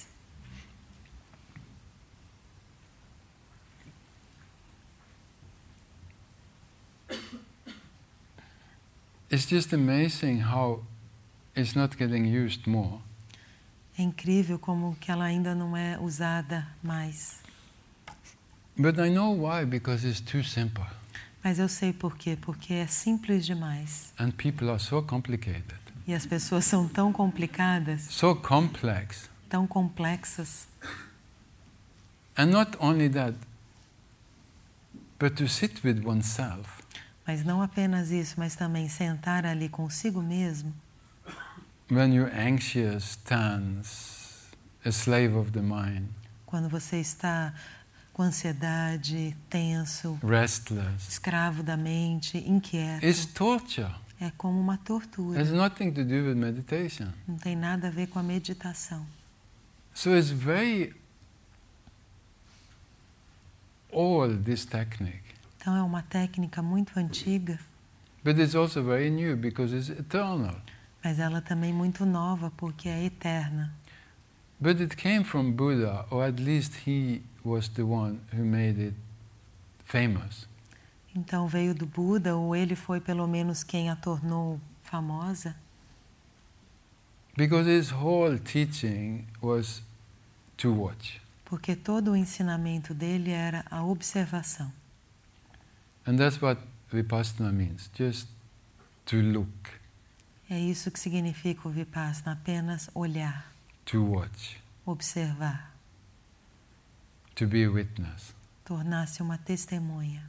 Speaker 2: it's just amazing how is not getting used more.
Speaker 3: É incrível como que ela ainda não é usada mais.
Speaker 2: But I know why, because it's too simple.
Speaker 3: Mas eu sei por quê, porque é simples demais.
Speaker 2: And people are so complicated,
Speaker 3: E as pessoas são tão complicadas,
Speaker 2: so complex.
Speaker 3: tão complexas.
Speaker 2: And not only that, but to sit with oneself.
Speaker 3: Mas não apenas isso, mas também sentar ali consigo mesmo.
Speaker 2: When you're anxious, tense, a slave of the mind,
Speaker 3: Quando você está com ansiedade, tenso,
Speaker 2: restless,
Speaker 3: escravo da mente, inquieto,
Speaker 2: it's torture.
Speaker 3: é como uma tortura.
Speaker 2: It has nothing to do with meditation.
Speaker 3: Não tem nada a ver com a meditação.
Speaker 2: So it's very old, this technique.
Speaker 3: Então é uma técnica muito antiga,
Speaker 2: But it's also very new because it's eternal.
Speaker 3: mas ela também muito nova porque é eterna.
Speaker 2: But it came from Buddha, or at least he was the one who made it famous.
Speaker 3: Então veio do Buda, ou ele foi pelo menos quem a tornou famosa,
Speaker 2: Because his whole teaching was to watch.
Speaker 3: porque todo o ensinamento dele era a observação.
Speaker 2: And that's what Vipassana means, just to look,
Speaker 3: É isso que significa o Vipassana, apenas olhar,
Speaker 2: to watch,
Speaker 3: observar,
Speaker 2: to be a witness.
Speaker 3: tornar-se uma testemunha.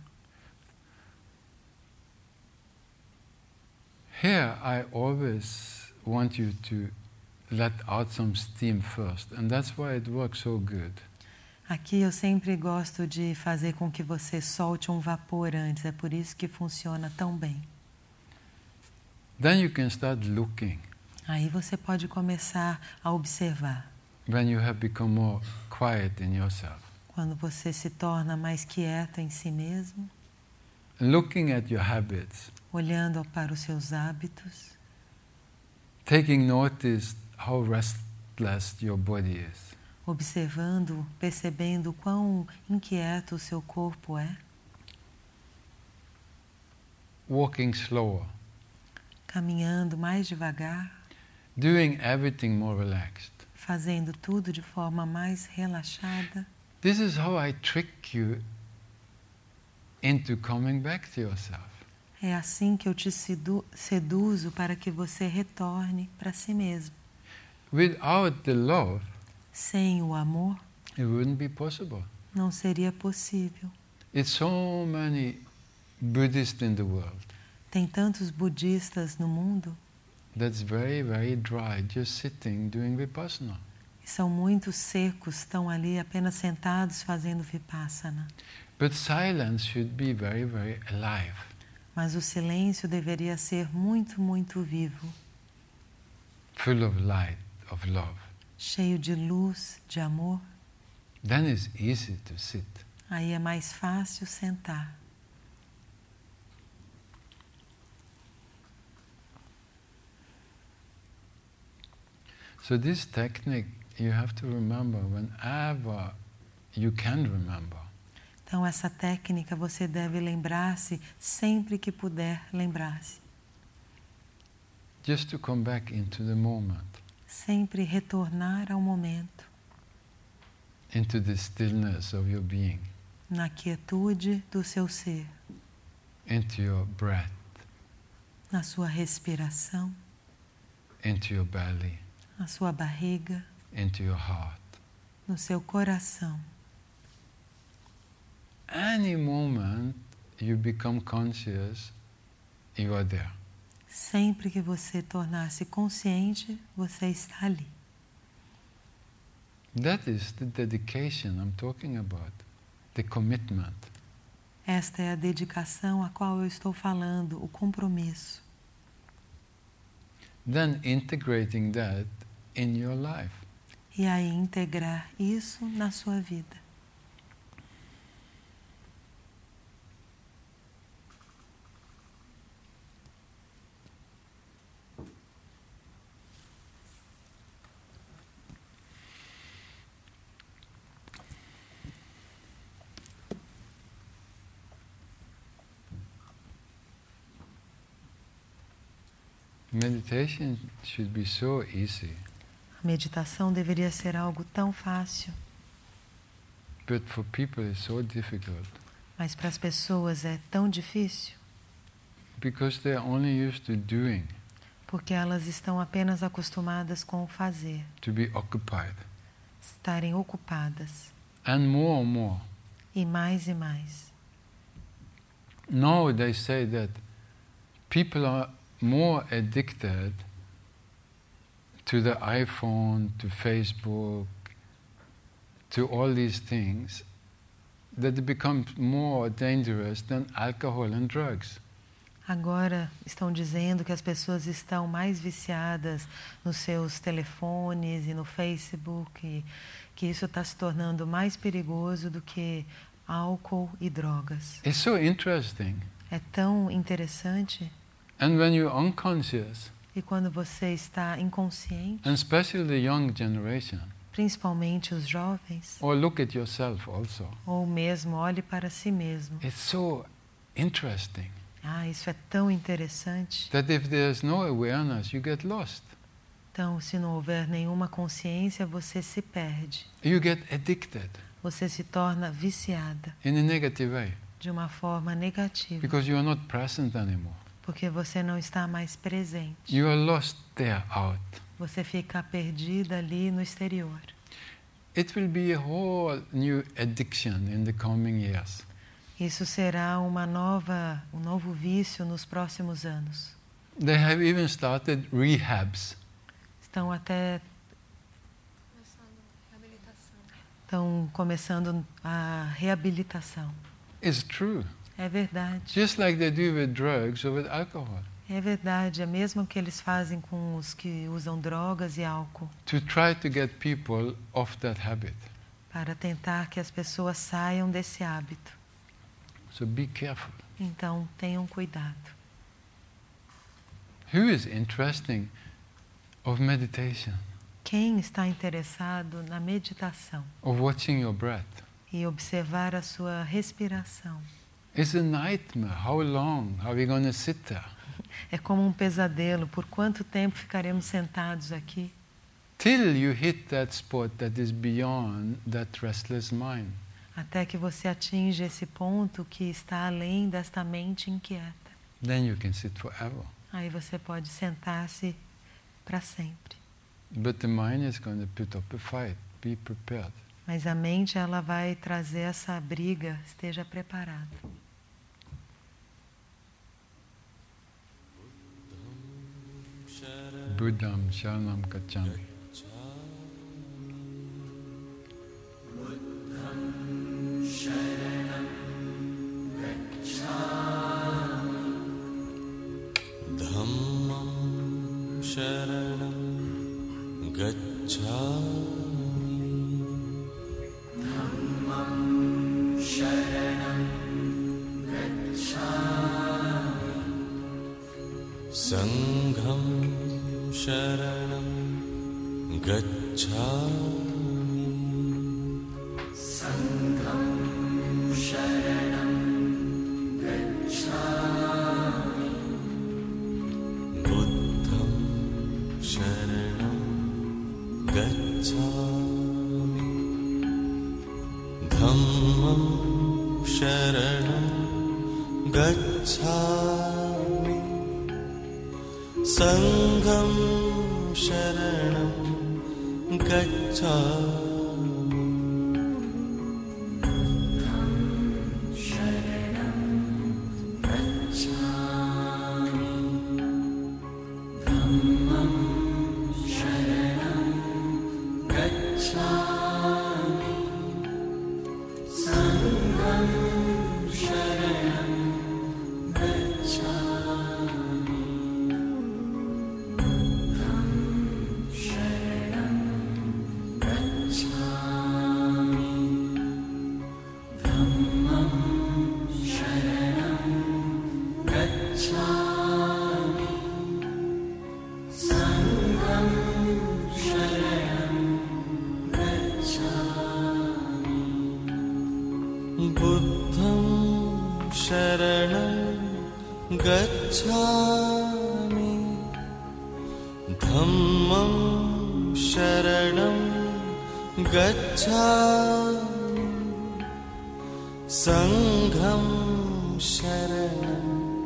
Speaker 2: Here I always want you to let out some steam first, and that's why it works so good.
Speaker 3: Aqui eu sempre gosto de fazer com que você solte um vapor antes, é por isso que funciona tão bem.
Speaker 2: Then you can start looking
Speaker 3: Aí você pode começar a observar.
Speaker 2: when you have become more quiet in yourself.
Speaker 3: Quando você se torna mais quieto em si mesmo,
Speaker 2: Looking at your habits,
Speaker 3: olhando para os seus hábitos,
Speaker 2: taking notice how restless your body is.
Speaker 3: observando, percebendo quão inquieto o seu corpo é,
Speaker 2: Walking slower,
Speaker 3: caminhando mais devagar,
Speaker 2: doing everything more relaxed.
Speaker 3: fazendo tudo de forma mais relaxada.
Speaker 2: This is how I trick you into coming back to yourself.
Speaker 3: É assim que eu te seduzo para que você retorne para si mesmo.
Speaker 2: Without the love,
Speaker 3: Sem o amor,
Speaker 2: it wouldn't be possible.
Speaker 3: não seria possível.
Speaker 2: It's so many Buddhists in the world
Speaker 3: Tem tantos budistas no mundo
Speaker 2: that's very, very dry, just sitting doing Vipassana.
Speaker 3: e são muito secos, estão ali apenas sentados fazendo vipassana.
Speaker 2: But silence should be very, very alive.
Speaker 3: Mas o silêncio deveria ser muito, muito vivo,
Speaker 2: Full of light, of love.
Speaker 3: cheio de luz, de amor.
Speaker 2: Then it's easy to sit.
Speaker 3: Aí é mais fácil sentar.
Speaker 2: So this technique you have to remember whenever you can remember.
Speaker 3: Então essa técnica você deve lembrar-se sempre que puder lembrar-se.
Speaker 2: Just to come back into the moment,
Speaker 3: Sempre retornar ao momento,
Speaker 2: into the stillness of your being,
Speaker 3: na quietude do seu ser,
Speaker 2: into your breath,
Speaker 3: na sua respiração,
Speaker 2: into your belly,
Speaker 3: na sua barriga,
Speaker 2: into your heart.
Speaker 3: no seu coração.
Speaker 2: Any moment you become conscious, you are there.
Speaker 3: Sempre que você tornar-se consciente, você está ali.
Speaker 2: That is the dedication I'm talking about, the commitment.
Speaker 3: Esta é a dedicação a qual eu estou falando, o compromisso.
Speaker 2: Then integrating that in your life.
Speaker 3: E aí integrar isso na sua vida.
Speaker 2: Meditation should be so easy.
Speaker 3: A meditação deveria ser algo tão fácil,
Speaker 2: But for people it's so difficult.
Speaker 3: mas para as pessoas é tão difícil,
Speaker 2: Because they're only used to doing,
Speaker 3: porque elas estão apenas acostumadas com o fazer,
Speaker 2: to be occupied.
Speaker 3: estarem ocupadas,
Speaker 2: And more.
Speaker 3: e mais.
Speaker 2: Now they say that people are more addicted to the iPhone, to Facebook, to all these things, that it becomes more dangerous than alcohol and drugs.
Speaker 3: Agora estão dizendo que as pessoas estão mais viciadas nos seus telefones e no Facebook, que isso está se tornando mais perigoso do que álcool e drogas.
Speaker 2: It's so interesting.
Speaker 3: É tão interessante.
Speaker 2: And when you're unconscious,
Speaker 3: E quando você está inconsciente,
Speaker 2: and especially the young generation,
Speaker 3: principalmente os jovens,
Speaker 2: or look at yourself also,
Speaker 3: ou mesmo olhe para si mesmo.
Speaker 2: it's so interesting
Speaker 3: Isso é tão interessante.
Speaker 2: that if there's no awareness, you get lost.
Speaker 3: Então, se não houver nenhuma consciência, você se perde.
Speaker 2: You get addicted
Speaker 3: Você se torna viciada
Speaker 2: in a negative way
Speaker 3: de uma forma negativa,
Speaker 2: because you are not present anymore.
Speaker 3: porque você não está mais presente.
Speaker 2: You are lost there out.
Speaker 3: Você fica perdida ali no exterior.
Speaker 2: It will be a whole new addiction in the coming years.
Speaker 3: Isso será um novo vício nos próximos anos.
Speaker 2: They have even started rehabs.
Speaker 3: Estão começando a reabilitação.
Speaker 2: It's true.
Speaker 3: É verdade.
Speaker 2: Just like they do with drugs or with alcohol.
Speaker 3: É verdade, é mesmo que eles fazem com os que usam drogas e álcool,
Speaker 2: To try to get people off that habit.
Speaker 3: para tentar que as pessoas saiam desse hábito.
Speaker 2: So be careful.
Speaker 3: Então, tenham cuidado.
Speaker 2: Who is interested of meditation?
Speaker 3: Quem está interessado na meditação
Speaker 2: Of watching your breath?
Speaker 3: e observar a sua respiração?
Speaker 2: It's a nightmare. How long are we going to sit there?
Speaker 3: É como um pesadelo. Por quanto tempo ficaremos sentados aqui?
Speaker 2: Till you hit that spot that is beyond that restless mind.
Speaker 3: Até que você atinja esse ponto que está além desta mente inquieta.
Speaker 2: Then you can sit forever.
Speaker 3: Aí você pode sentar-se para sempre.
Speaker 2: But the mind is going to put up a fight. Be prepared.
Speaker 3: Mas a mente, ela vai trazer essa briga. Esteja preparado.
Speaker 2: Buddham Sharanam Gacchami.
Speaker 4: Dhammam Sharanam Gacchami. Dhammam Sharanam Gacchami. Sangham Sharanam Gacchami. Sangham Sharanam Gacchami. Buddham Sharanam Gacchami. Dhammam Sharanam Gacchami. Sangham Sharanam Gacchami. Buddham Sharanam Gacchami. Dhammam sharanam gacchami, Sangham sharanam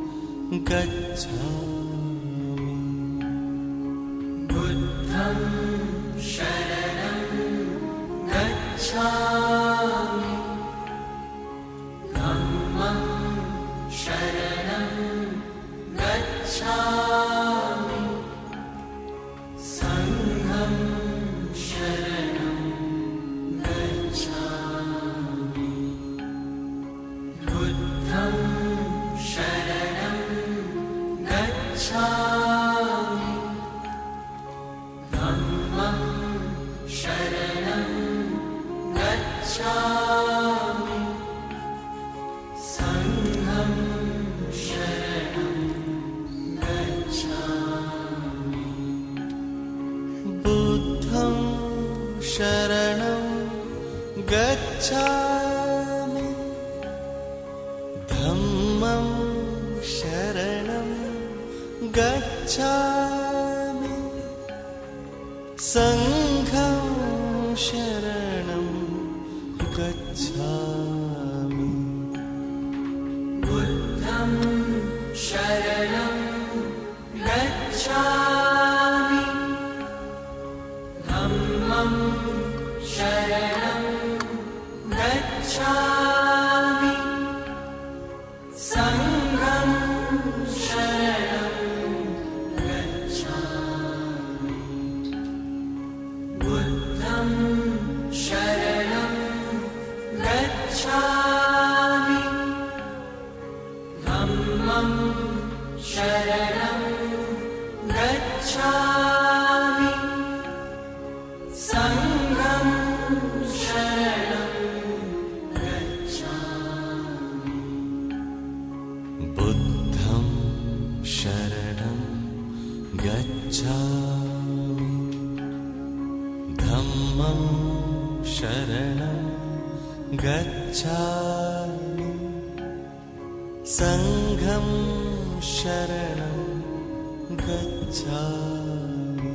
Speaker 4: gacchami,
Speaker 5: Buddham sharanam gacchami, Dhammam sharanam gacchami, Sangham sharanam gacchami, Buddham sharanam gacchami, Dhammam sharanam gacchami, Sangham sharanam gacchami,
Speaker 4: Buddham sharanam gacchami, Dhammam sharanam gacchami, Sangham sharanam gacchami,
Speaker 5: Buddham sharanam gacchami, Dhammam sharanam gacchami, Sangham sharanam gacchami, Buddham sharanam gacchami, Dhammam sharanam gacchami, Sangham sharanam gacchami,
Speaker 4: Buddham sharanam gacchami, Dhammam sharanam gacchami, Sangham sharanam gacchami,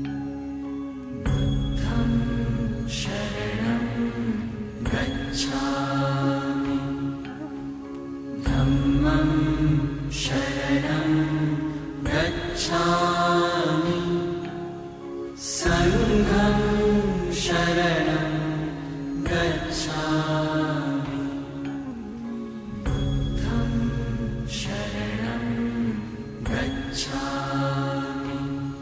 Speaker 5: Buddham sharanam gacchami, Dhammam sharanam gacchami, Sangham sharanam gacchami, Buddham sharanam gacchami,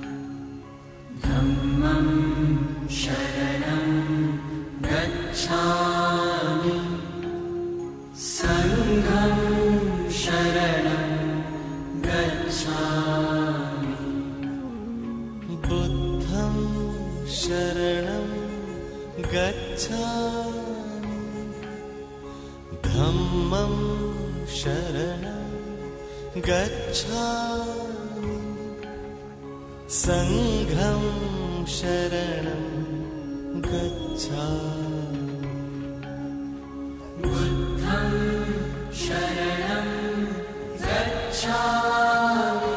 Speaker 5: Dhammam sharanam gacchami, Sangham sharanam gacchami,
Speaker 4: Buddham sharanam gacchami, Dhammam sharanam gacchami, Sangham sharanam gacchami,
Speaker 5: Buddham sharanam gacchami,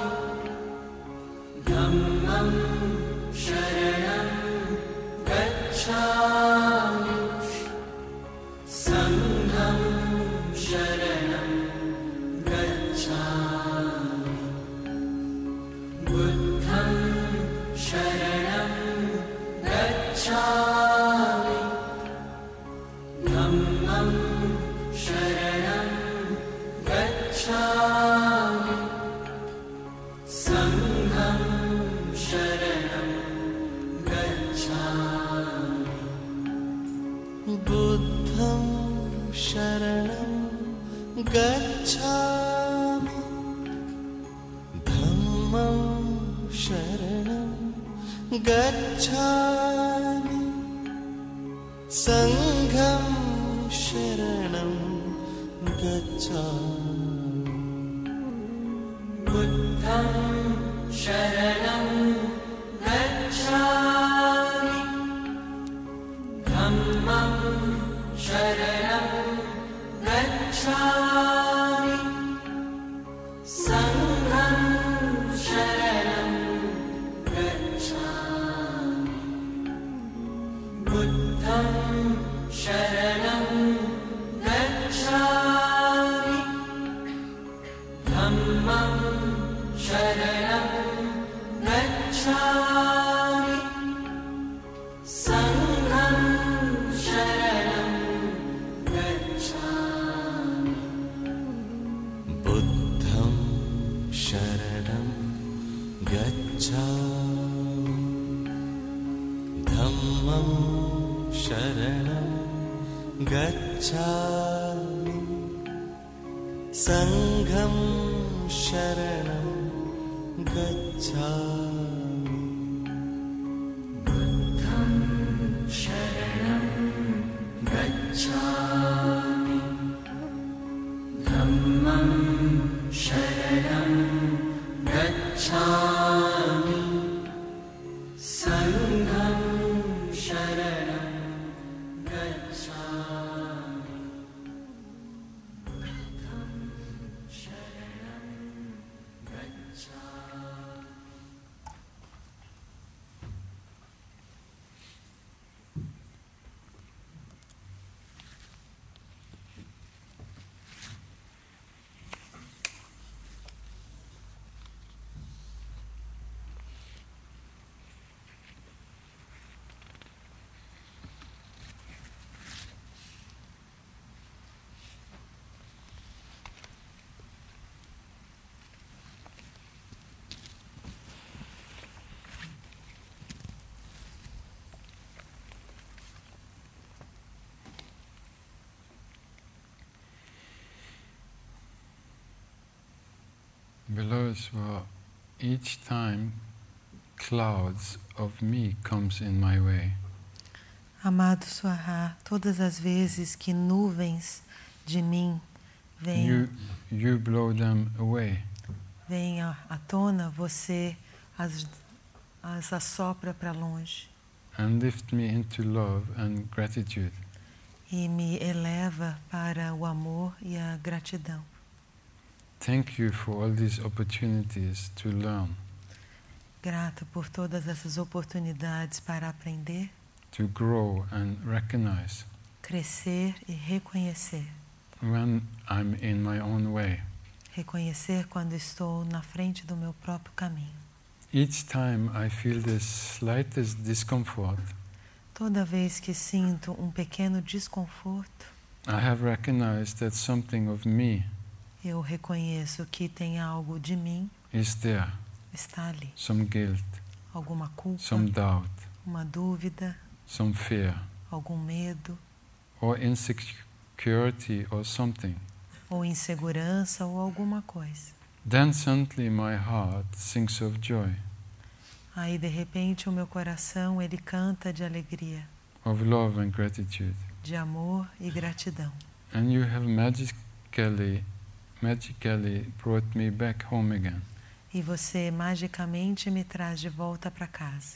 Speaker 5: Dhammam sharanam gacchami, Sangham sharanam gacchami, Buddham sharanam gacchami, Dhammam sharanam gacchami, Sangham sharanam gacchami,
Speaker 4: Buddham sharanam gacchami, Dhammam sharanam gacchami, Sangham sharanam gacchami,
Speaker 5: Buddham sharanam gacchami, Dhammam sharanam gacchami, Sangham sharanam gacchami. शरणं गच्छामि धम्मं शरणं गच्छामि संघं शरणं गच्छामि
Speaker 4: बुद्धं शरणं गच्छामि धम्मं शरणं गच्छामि संघं शरणं गच्छामि
Speaker 5: बुद्धं शरणं गच्छामि धम्मं शरणं गच्छामि संघं शरणं गच्छामि बुद्धं शरणं गच्छामि
Speaker 2: Beloveds, well, each time clouds of me comes in my way,
Speaker 3: Amado Swaha, todas as vezes que nuvens de mim vêm
Speaker 2: you blow them away.
Speaker 3: à tona, você as assopra para longe
Speaker 2: And lift me into love and gratitude.
Speaker 3: e me eleva para o amor e a gratidão.
Speaker 2: Thank you for all these opportunities to learn,
Speaker 3: Grata por todas essas oportunidades para aprender,
Speaker 2: to grow and recognize
Speaker 3: crescer e reconhecer.
Speaker 2: when I'm in my own way.
Speaker 3: Reconhecer quando estou na frente do meu próprio caminho.
Speaker 2: Each time I feel the slightest discomfort,
Speaker 3: Toda vez que sinto um pequeno desconforto,
Speaker 2: I have recognized that something of me
Speaker 3: eu reconheço que tem algo de mim,
Speaker 2: is there,
Speaker 3: está ali.
Speaker 2: some guilt,
Speaker 3: Alguma culpa,
Speaker 2: some doubt,
Speaker 3: uma dúvida,
Speaker 2: some fear,
Speaker 3: algum medo,
Speaker 2: or insecurity or something.
Speaker 3: ou insegurança, ou alguma coisa.
Speaker 2: Then suddenly my heart sings of joy,
Speaker 3: Aí, de repente, o meu coração, ele canta de alegria,
Speaker 2: of love and gratitude.
Speaker 3: de amor e gratidão.
Speaker 2: And you have magically brought me back home again.
Speaker 3: E você magicamente me traz de volta para casa.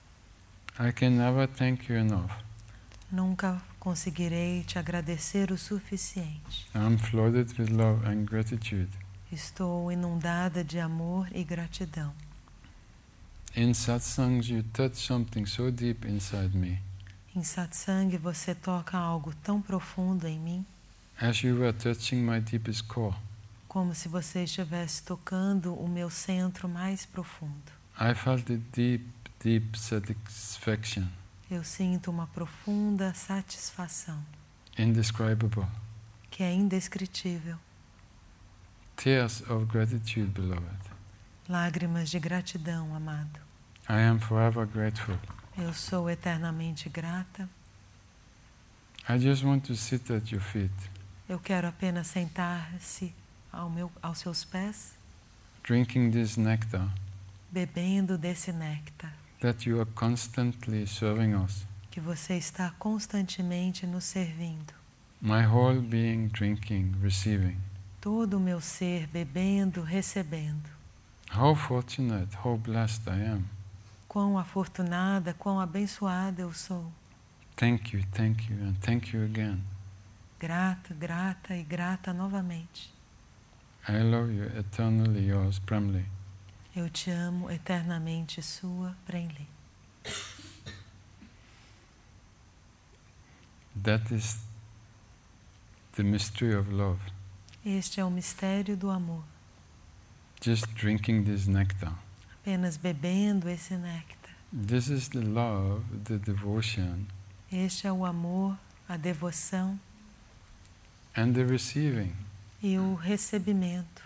Speaker 2: I can never thank you enough.
Speaker 3: Nunca conseguirei te agradecer o suficiente.
Speaker 2: I'm flooded with love and gratitude.
Speaker 3: Estou inundada de amor e gratidão.
Speaker 2: In satsangs you touch something so deep inside me,
Speaker 3: Em satsang você toca algo tão profundo em mim,
Speaker 2: as you were touching my deepest core.
Speaker 3: como se você estivesse tocando o meu centro mais profundo.
Speaker 2: I felt a deep, deep satisfaction,
Speaker 3: Eu sinto uma profunda satisfação,
Speaker 2: indescribable.
Speaker 3: que é indescritível.
Speaker 2: Tears of gratitude, beloved.
Speaker 3: Lágrimas de gratidão, amado.
Speaker 2: I am forever grateful.
Speaker 3: Eu sou eternamente grata.
Speaker 2: I just want to sit at your feet,
Speaker 3: Eu quero apenas sentar-se aos seus pés,
Speaker 2: drinking this nectar
Speaker 3: bebendo desse néctar
Speaker 2: that you are constantly serving us.
Speaker 3: que você está constantemente nos servindo.
Speaker 2: My whole being drinking, receiving.
Speaker 3: Todo o meu ser bebendo, recebendo.
Speaker 2: How fortunate, how blessed I am.
Speaker 3: Quão afortunada, quão abençoada eu sou.
Speaker 2: Thank you, and thank you again.
Speaker 3: Grata, grata e grata novamente.
Speaker 2: I love you, eternally yours, Premli.
Speaker 3: Eu te amo, eternamente sua, Premli.
Speaker 2: That is the mystery of love.
Speaker 3: Este é o mistério do amor.
Speaker 2: Just drinking this nectar.
Speaker 3: Apenas bebendo esse néctar.
Speaker 2: This is the love, the devotion,
Speaker 3: Este é o amor, a devoção
Speaker 2: and the receiving.
Speaker 3: e o recebimento.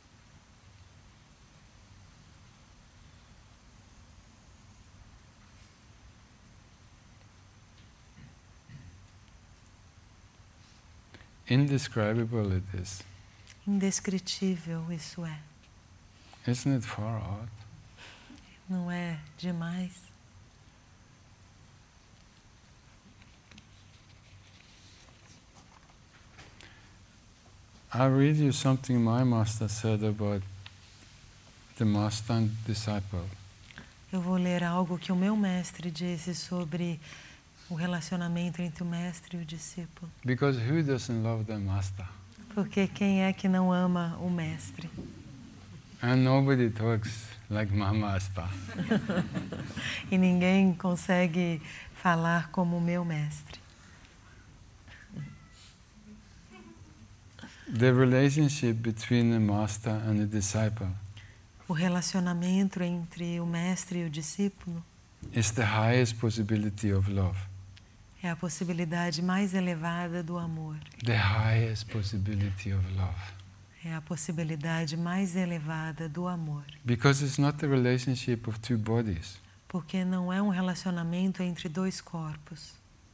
Speaker 2: Indescribable it is.
Speaker 3: Indescritível isso é.
Speaker 2: Isn't it far out?
Speaker 3: Não é demais?
Speaker 2: I'll read you something my master said about the master and disciple.
Speaker 3: Eu vou ler algo que o meu mestre disse sobre o relacionamento entre o mestre e o discípulo.
Speaker 2: Because who doesn't love the master?
Speaker 3: Porque quem é que não ama o mestre?
Speaker 2: And nobody talks like my master.
Speaker 3: E ninguém consegue falar como o meu mestre.
Speaker 2: The relationship between the master and the disciple
Speaker 3: O relacionamento entre o mestre e o discípulo
Speaker 2: is the highest possibility of love.
Speaker 3: é a possibilidade mais elevada do amor.
Speaker 2: The highest possibility of love.
Speaker 3: É a possibilidade mais elevada do amor.
Speaker 2: Because it's not the relationship of two bodies.
Speaker 3: Porque não é um relacionamento entre dois corpos.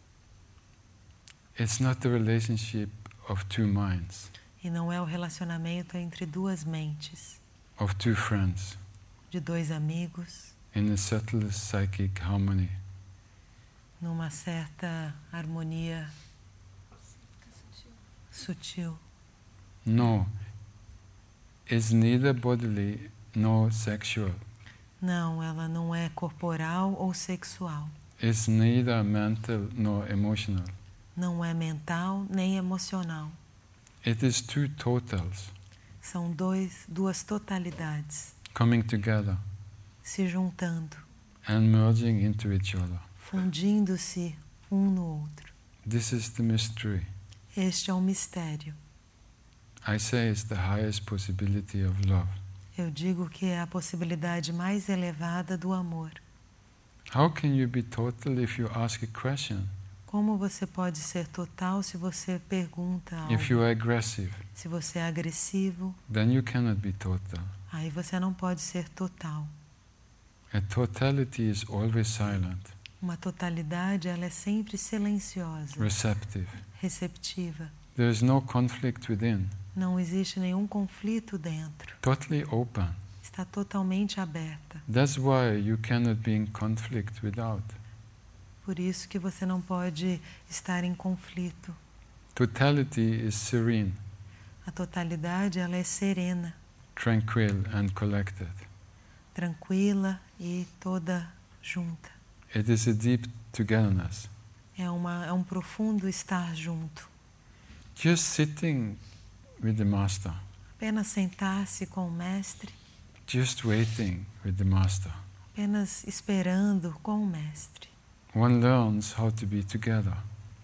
Speaker 2: It's not the relationship of two minds,
Speaker 3: E não é o relacionamento entre duas mentes,
Speaker 2: of two friends,
Speaker 3: de dois amigos,
Speaker 2: in a subtle psychic harmony.
Speaker 3: numa certa harmonia sutil.
Speaker 2: No, it's neither bodily nor sexual.
Speaker 3: Não, ela não é corporal ou sexual.
Speaker 2: It's neither mental nor emotional.
Speaker 3: Não é mental nem emocional.
Speaker 2: It is two totals
Speaker 3: São duas totalidades
Speaker 2: coming together
Speaker 3: se juntando,
Speaker 2: and merging into each other.
Speaker 3: fundindo-se um no outro.
Speaker 2: This is the mystery.
Speaker 3: Este é um mistério.
Speaker 2: I say it's the highest possibility of love.
Speaker 3: Eu digo que é a possibilidade mais elevada do amor.
Speaker 2: How can you be total if you ask a question?
Speaker 3: Como você pode ser total se você pergunta algo?
Speaker 2: If you are aggressive,
Speaker 3: Se você é agressivo,
Speaker 2: then you cannot be total.
Speaker 3: aí você não pode ser total.
Speaker 2: A totality is always silent,
Speaker 3: Uma totalidade, ela é sempre silenciosa,
Speaker 2: receptive.
Speaker 3: receptiva.
Speaker 2: There is no conflict within,
Speaker 3: Não existe nenhum conflito dentro.
Speaker 2: totally open.
Speaker 3: Está totalmente aberta.
Speaker 2: That's why you cannot be in conflict without.
Speaker 3: Por isso que você não pode estar em conflito.
Speaker 2: Totality is serene,
Speaker 3: A totalidade, ela é serena,
Speaker 2: tranquil and collected.
Speaker 3: tranquila e toda junta.
Speaker 2: It is a deep togetherness.
Speaker 3: É um profundo estar junto.
Speaker 2: Just sitting with the master,
Speaker 3: Apenas sentar-se com o mestre,
Speaker 2: just waiting with the master.
Speaker 3: apenas esperando com o mestre.
Speaker 2: One learns how to be together.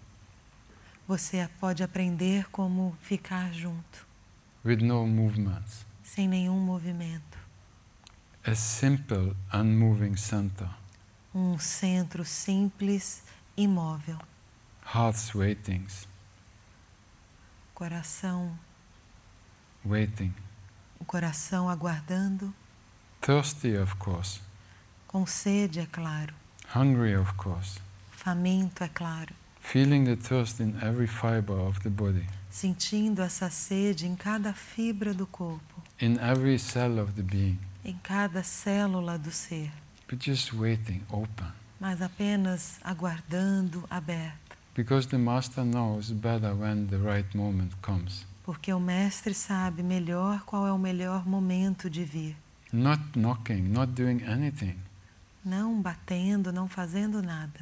Speaker 3: Você pode aprender como ficar junto,
Speaker 2: With no movements.
Speaker 3: sem nenhum movimento.
Speaker 2: A simple, unmoving center.
Speaker 3: Um centro simples, imóvel.
Speaker 2: Hearts waitings,
Speaker 3: Coração,
Speaker 2: waiting.
Speaker 3: o coração aguardando,
Speaker 2: Thirsty, of course.
Speaker 3: com sede, é claro.
Speaker 2: Hungry, of course.
Speaker 3: Faminto, é claro.
Speaker 2: Feeling the thirst in every fiber of the body,
Speaker 3: Sentindo essa sede em cada fibra do corpo,
Speaker 2: in every cell of the being.
Speaker 3: em cada célula do ser,
Speaker 2: But just waiting, open.
Speaker 3: mas apenas aguardando, aberto.
Speaker 2: Because the master knows better when the right moment comes.
Speaker 3: Porque o mestre sabe melhor qual é o melhor momento de vir.
Speaker 2: Not knocking, not doing anything.
Speaker 3: Não batendo, não fazendo nada.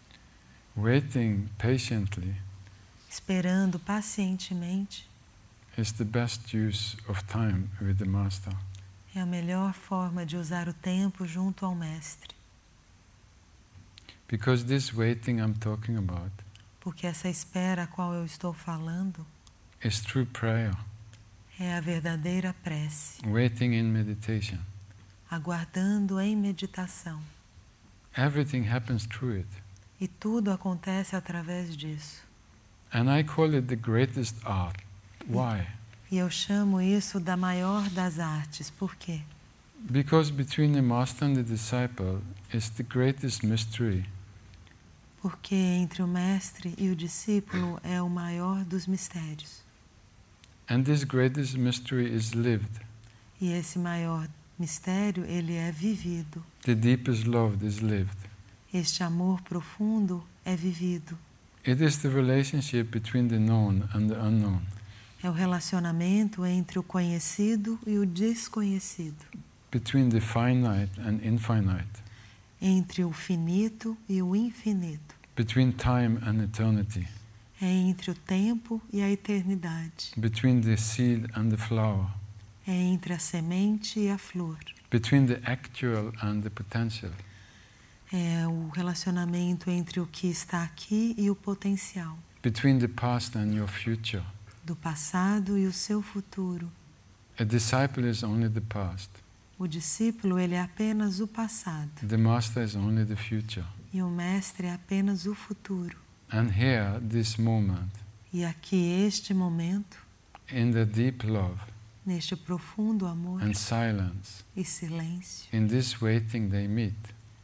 Speaker 2: Waiting patiently
Speaker 3: Esperando pacientemente
Speaker 2: is the best use of time with the Master.
Speaker 3: É a melhor forma de usar o tempo junto ao Mestre.
Speaker 2: Because this waiting I'm talking about
Speaker 3: Porque essa espera a qual eu estou falando
Speaker 2: is true prayer,
Speaker 3: é a verdadeira prece,
Speaker 2: waiting in meditation.
Speaker 3: aguardando em meditação.
Speaker 2: Everything happens through it.
Speaker 3: E tudo acontece através disso.
Speaker 2: And I call it the greatest art. Why?
Speaker 3: E eu chamo isso da maior das artes. Por quê?
Speaker 2: Because between the Master and the disciple is the greatest mystery.
Speaker 3: Porque entre o Mestre e o discípulo é o maior dos mistérios.
Speaker 2: And this greatest mystery is lived.
Speaker 3: E esse maior mistério, ele é vivido.
Speaker 2: The deepest love is lived.
Speaker 3: Este amor profundo é vivido.
Speaker 2: It is the relationship between the known and the unknown.
Speaker 3: É o relacionamento entre o conhecido e o desconhecido.
Speaker 2: Between the finite and infinite.
Speaker 3: Entre o finito e o infinito.
Speaker 2: Between time and eternity.
Speaker 3: É entre o tempo e a eternidade.
Speaker 2: Between the seed and the flower.
Speaker 3: É entre a semente e a flor.
Speaker 2: Between the actual and the potential.
Speaker 3: É o relacionamento entre o que está aqui e o potencial.
Speaker 2: Between the past and your future.
Speaker 3: Do passado e o seu futuro.
Speaker 2: A disciple is only the past.
Speaker 3: O discípulo, ele é apenas o passado.
Speaker 2: The Master is only the future.
Speaker 3: E o Mestre é apenas o futuro.
Speaker 2: And here, this moment,
Speaker 3: E aqui, este momento,
Speaker 2: in the deep love
Speaker 3: neste profundo amor
Speaker 2: and silence,
Speaker 3: e silêncio,
Speaker 2: in this waiting they meet.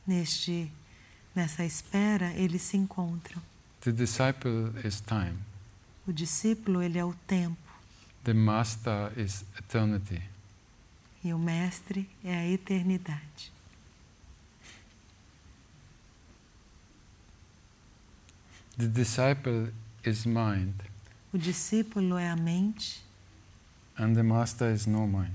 Speaker 3: Nessa espera, eles se encontram.
Speaker 2: The disciple is time.
Speaker 3: O discípulo, ele é o tempo.
Speaker 2: The Master is eternity.
Speaker 3: E o Mestre é a eternidade.
Speaker 2: The disciple is mind.
Speaker 3: O discípulo é a mente.
Speaker 2: And the Master is no mind.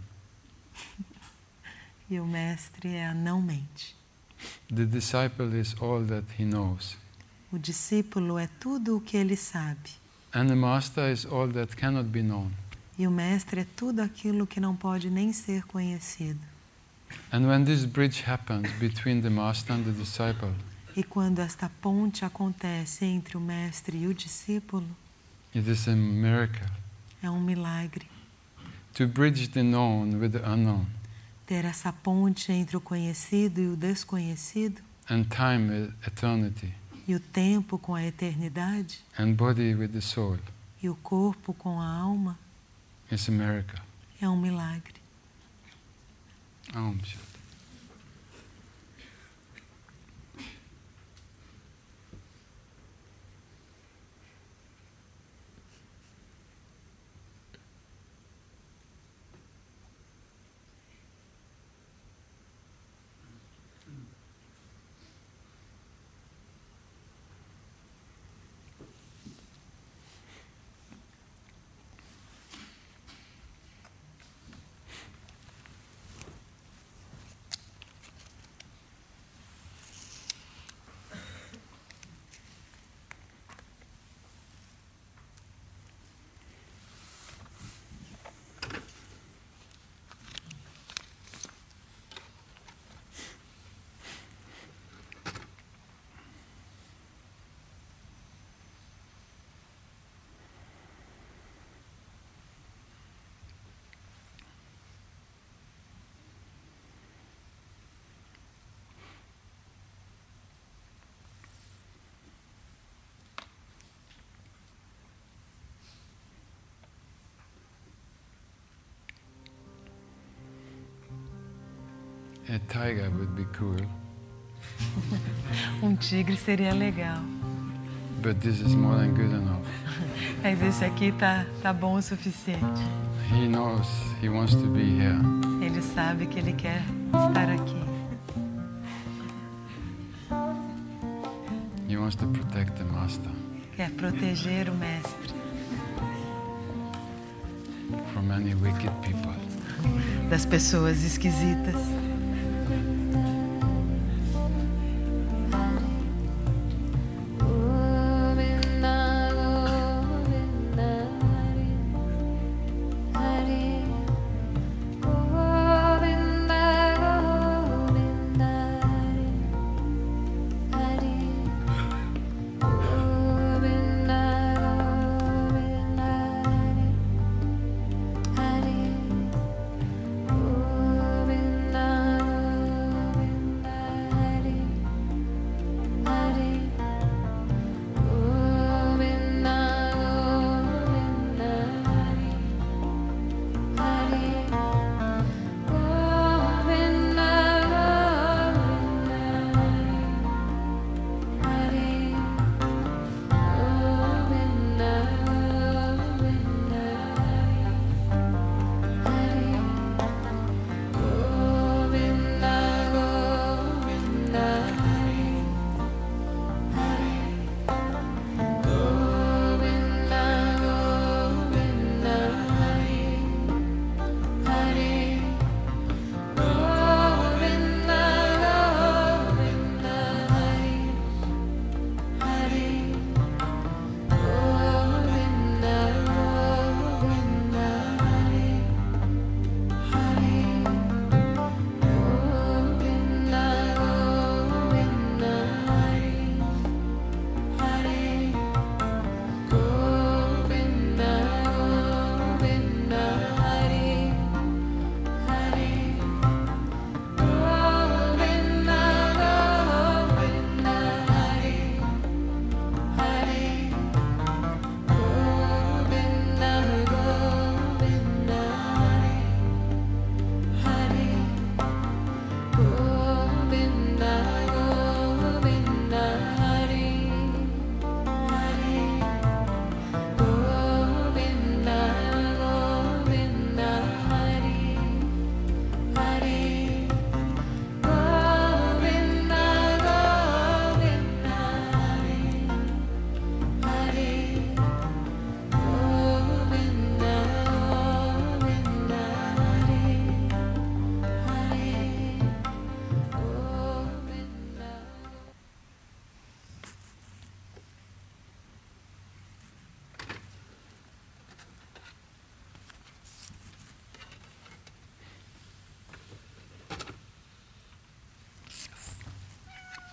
Speaker 3: E o Mestre é a não-mente.
Speaker 2: The disciple is all that he knows.
Speaker 3: O discípulo é tudo o que ele sabe.
Speaker 2: And the Master is all that cannot be known.
Speaker 3: E o Mestre é tudo aquilo que não pode nem ser conhecido.
Speaker 2: And when this bridge happens between the Master and the disciple,
Speaker 3: E quando esta ponte acontece entre o Mestre e o discípulo,
Speaker 2: it is a miracle.
Speaker 3: é um milagre.
Speaker 2: To bridge the known with the unknown,
Speaker 3: Ter essa ponte entre o conhecido e o desconhecido,
Speaker 2: and time with eternity,
Speaker 3: e o tempo com a eternidade,
Speaker 2: and body with the soul,
Speaker 3: e o corpo com a alma,
Speaker 2: is a miracle.
Speaker 3: é um milagre.
Speaker 2: Om Shanti. A tiger would be cool,
Speaker 3: Tigre seria legal.
Speaker 2: but this is more than good enough.
Speaker 3: Mas esse aqui tá bom o suficiente.
Speaker 2: He knows he wants to be here.
Speaker 3: Ele sabe que ele quer estar aqui.
Speaker 2: He wants to protect the Master
Speaker 3: Quer proteger o Mestre
Speaker 2: from any wicked people.
Speaker 3: das pessoas esquisitas.
Speaker 1: Govinda, Govinda,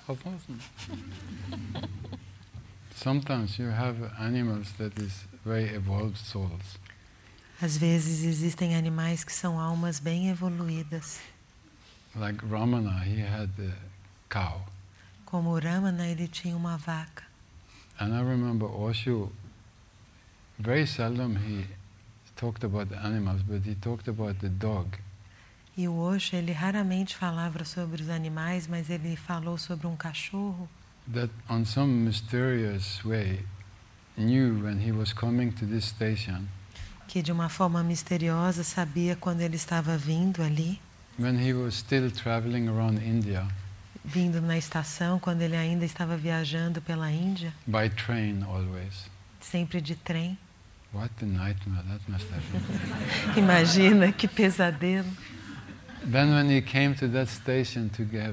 Speaker 2: Sometimes you have animals that is very evolved souls.
Speaker 3: Às vezes existem animais que são almas bem evoluídas.
Speaker 2: Like Ramana, he had a cow.
Speaker 3: Como o Ramana, ele tinha uma vaca.
Speaker 2: And I remember Osho, very seldom he talked about animals, but he talked about the dog.
Speaker 3: E o Osho, ele raramente falava sobre os animais, mas ele falou sobre um cachorro
Speaker 2: That on some mysterious way knew when he was coming to this station,
Speaker 3: que de uma forma misteriosa sabia quando ele estava vindo ali,
Speaker 2: when he was still traveling around India
Speaker 3: vindo na estação, quando ele ainda estava viajando pela Índia,
Speaker 2: by train always.
Speaker 3: sempre de trem.
Speaker 2: What a nightmare that must have been.
Speaker 3: Imagina que pesadelo.
Speaker 2: Then when he came to that station to give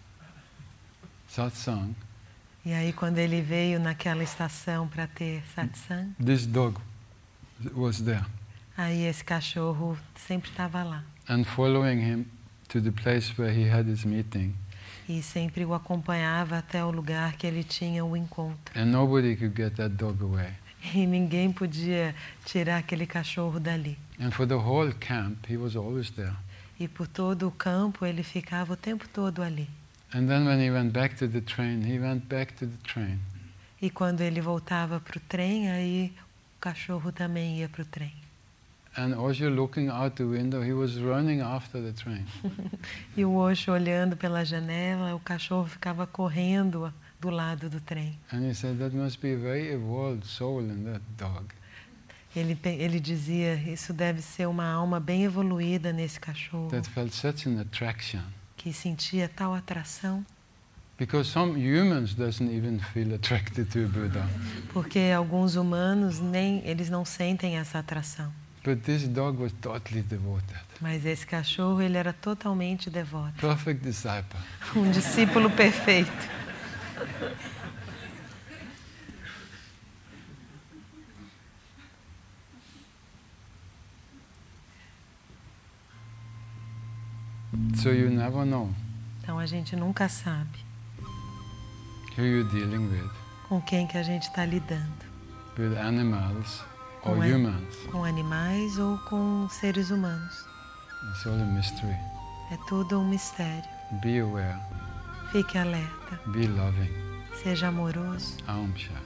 Speaker 2: satsang,
Speaker 3: E aí quando ele veio naquela estação para ter satsang,
Speaker 2: this dog was there.
Speaker 3: aí esse cachorro sempre estava lá.
Speaker 2: And following him to the place where he had his meeting.
Speaker 3: E sempre o acompanhava até o lugar que ele tinha o encontro.
Speaker 2: And nobody could get that dog away.
Speaker 3: E ninguém podia tirar aquele cachorro dali.
Speaker 2: And for the whole camp, he was always there.
Speaker 3: E por todo o campo ele ficava o tempo todo ali.
Speaker 2: And then when he went back to the train, he went back to the train.
Speaker 3: E quando ele voltava para o trem, aí o cachorro também ia para o trem.
Speaker 2: And Osho looking out the window, he was running after the train.
Speaker 3: E o Osho olhando pela janela, o cachorro ficava correndo do lado do trem.
Speaker 2: And he said, that must be a very evolved soul in that dog.
Speaker 3: Ele dizia, isso deve ser uma alma bem evoluída nesse cachorro,
Speaker 2: That felt such an attraction.
Speaker 3: que sentia tal atração,
Speaker 2: Because some humans doesn't even feel attracted to a Buddha.
Speaker 3: porque alguns humanos eles não sentem essa atração.
Speaker 2: But this dog was totally devoted.
Speaker 3: Mas esse cachorro, ele era totalmente devoto,
Speaker 2: Perfect disciple.
Speaker 3: um discípulo perfeito.
Speaker 2: So you never know
Speaker 3: Então a gente nunca sabe
Speaker 2: who you're dealing with
Speaker 3: com quem que a gente está lidando,
Speaker 2: animals or
Speaker 3: Com
Speaker 2: humans.
Speaker 3: com animais ou com seres humanos.
Speaker 2: It's all a mystery.
Speaker 3: É tudo um mistério.
Speaker 2: Be aware.
Speaker 3: Fique alerta,
Speaker 2: Be loving.
Speaker 3: seja amoroso.
Speaker 2: Aum Shat.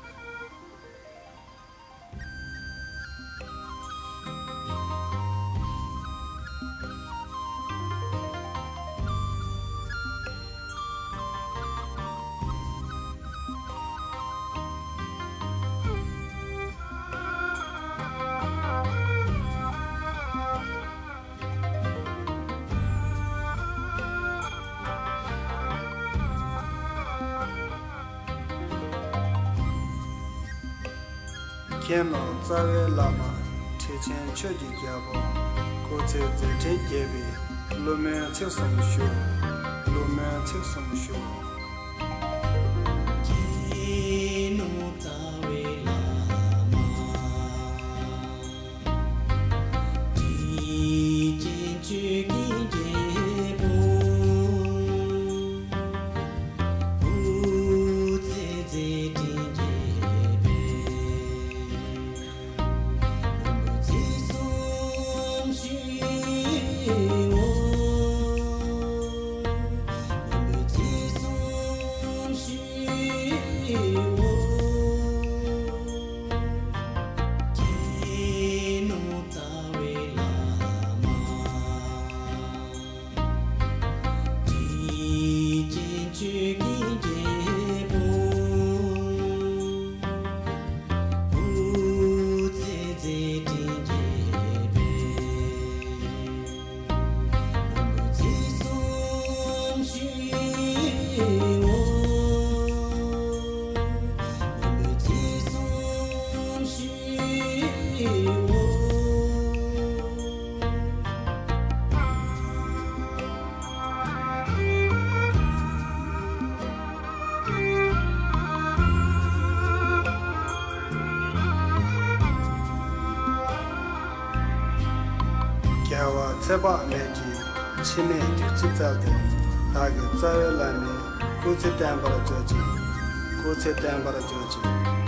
Speaker 6: Keno tsawe lama chechen choji gyabo koche zete gyebi lume che somushu
Speaker 5: Keno tsawe lama chechen choji gyabo koche zete
Speaker 6: Gyawa tseba meji chine dirchi tsalde dagi tsawe lami 고체 담바라 조지 고체 담바라 조지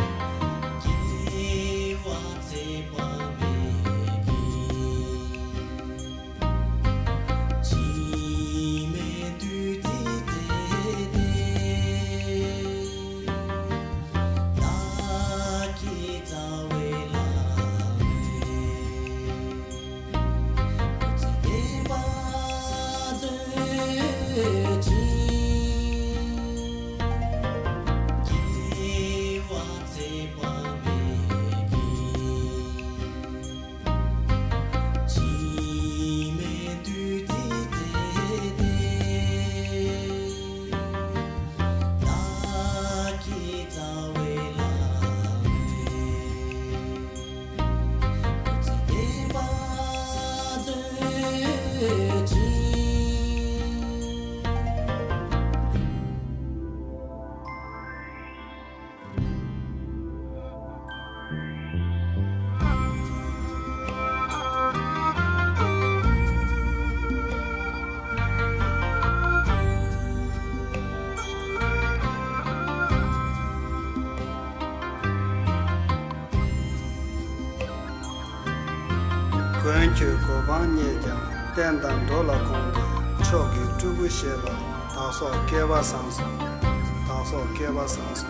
Speaker 6: Gwenchu Kobanyja Tendan Dola Konde Choki Tubu Sheba Taso Keba Sanso Taso Keba Sanso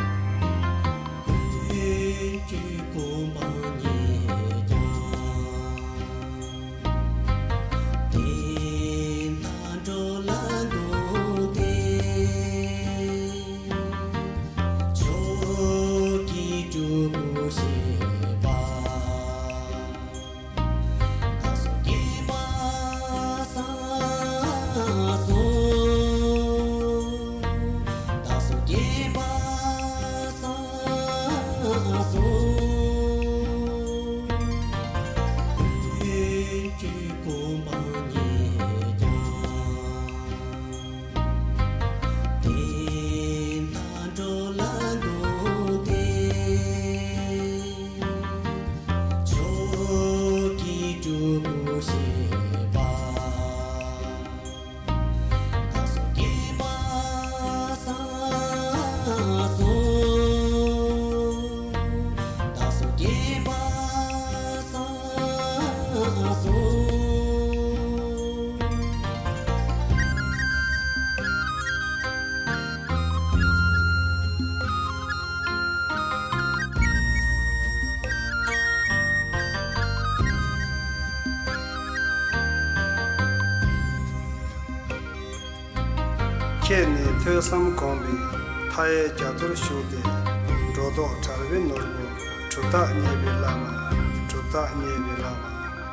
Speaker 6: Kenny Thesam Kombi Thai Jatur Shude Rodo Tarvin Norbu Chuta Nyebi Lama Chuta Nyebi Lama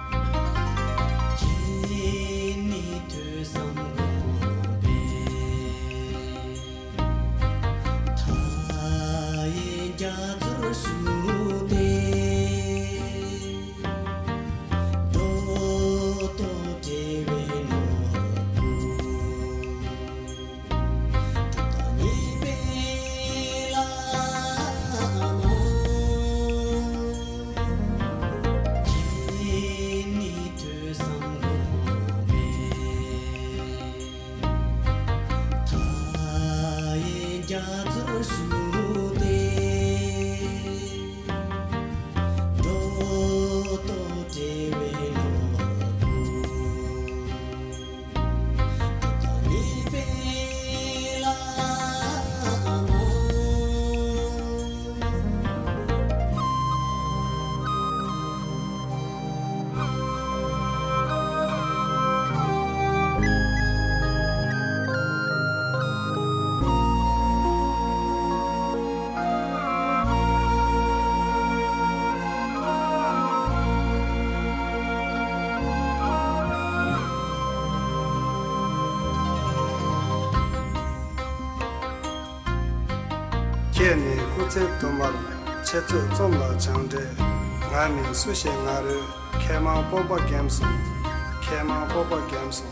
Speaker 6: Kenny Kutse Tumal Chetsu Zomla Changde Ngamin Sushe Ngaru Kema Boba Gamson Kema Boba Gamson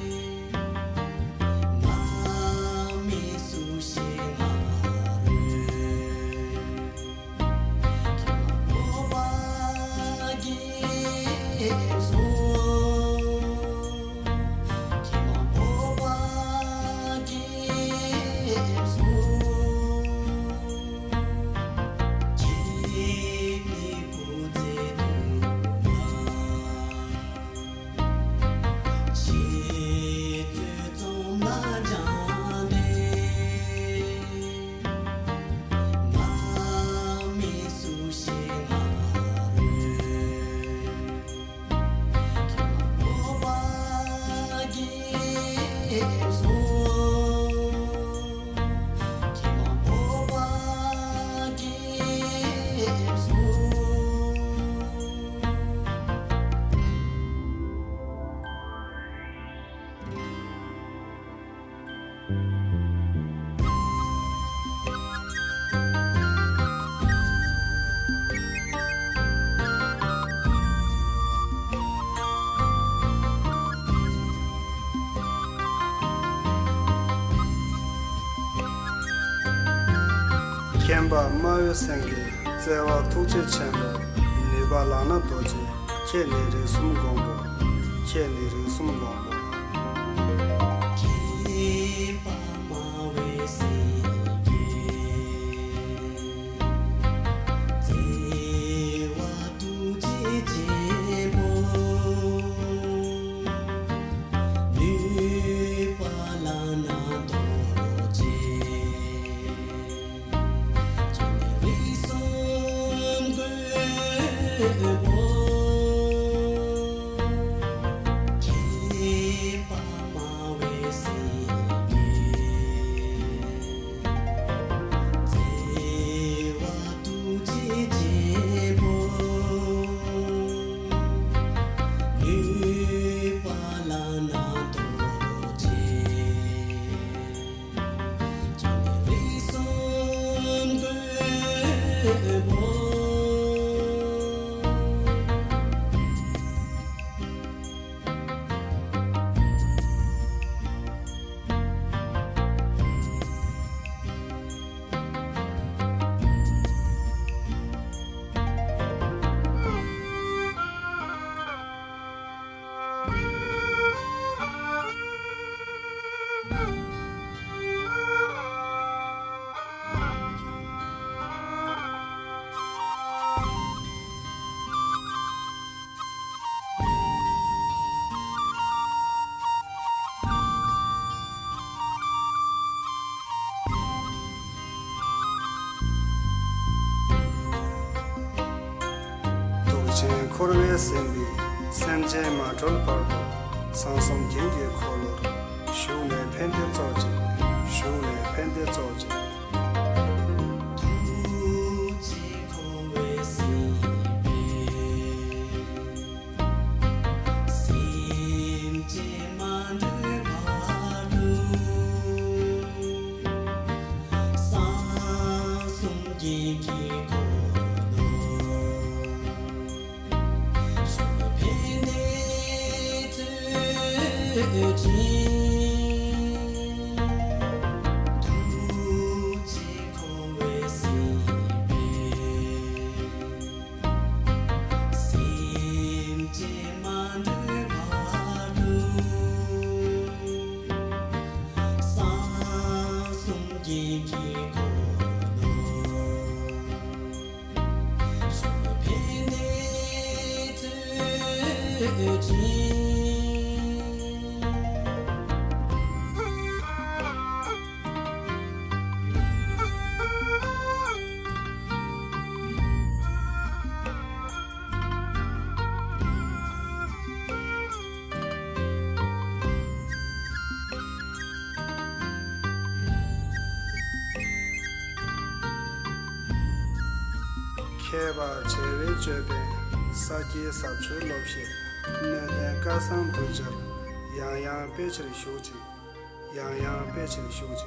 Speaker 5: Mami sushi ngaru
Speaker 6: Kemba Mayo Senge, Zewa Tuche Chamber, Neba Lana Doji, Chenere Sum Gombo, Chenere Sum Gombo. Korwe Sembi, Semje Matrol Pardo, Sansom Gengi Kolor, Shune Pende Zoji, Shune Pende Zoji. Keba Chewe Jebe, Saki Sapchu Lopshe, Neden Kasam Bujar, Yang Pechel Shuji, Yang Pechel Shuji.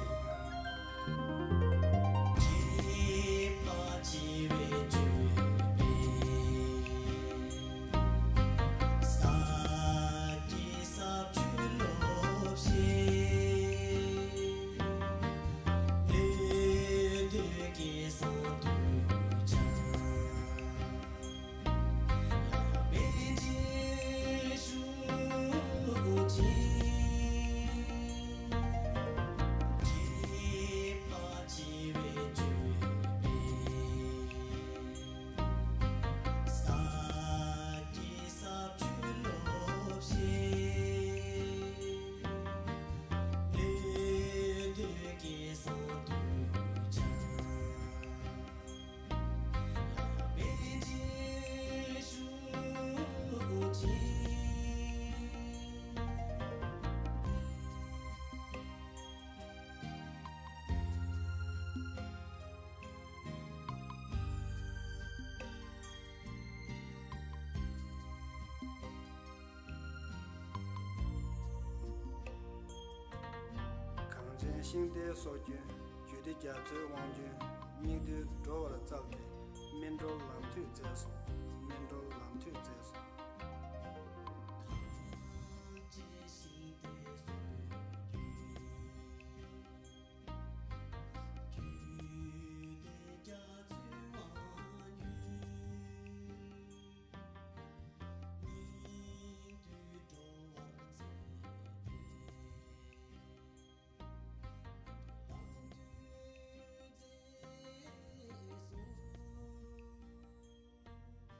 Speaker 6: xing de so ju ju de jia zhe wang ju ni de zhuo de zao ge min zhou lam tu zhe so min zhou lam tu zhe so
Speaker 5: 知心的所具，具的家最往远，你对着我在边，浪对在所。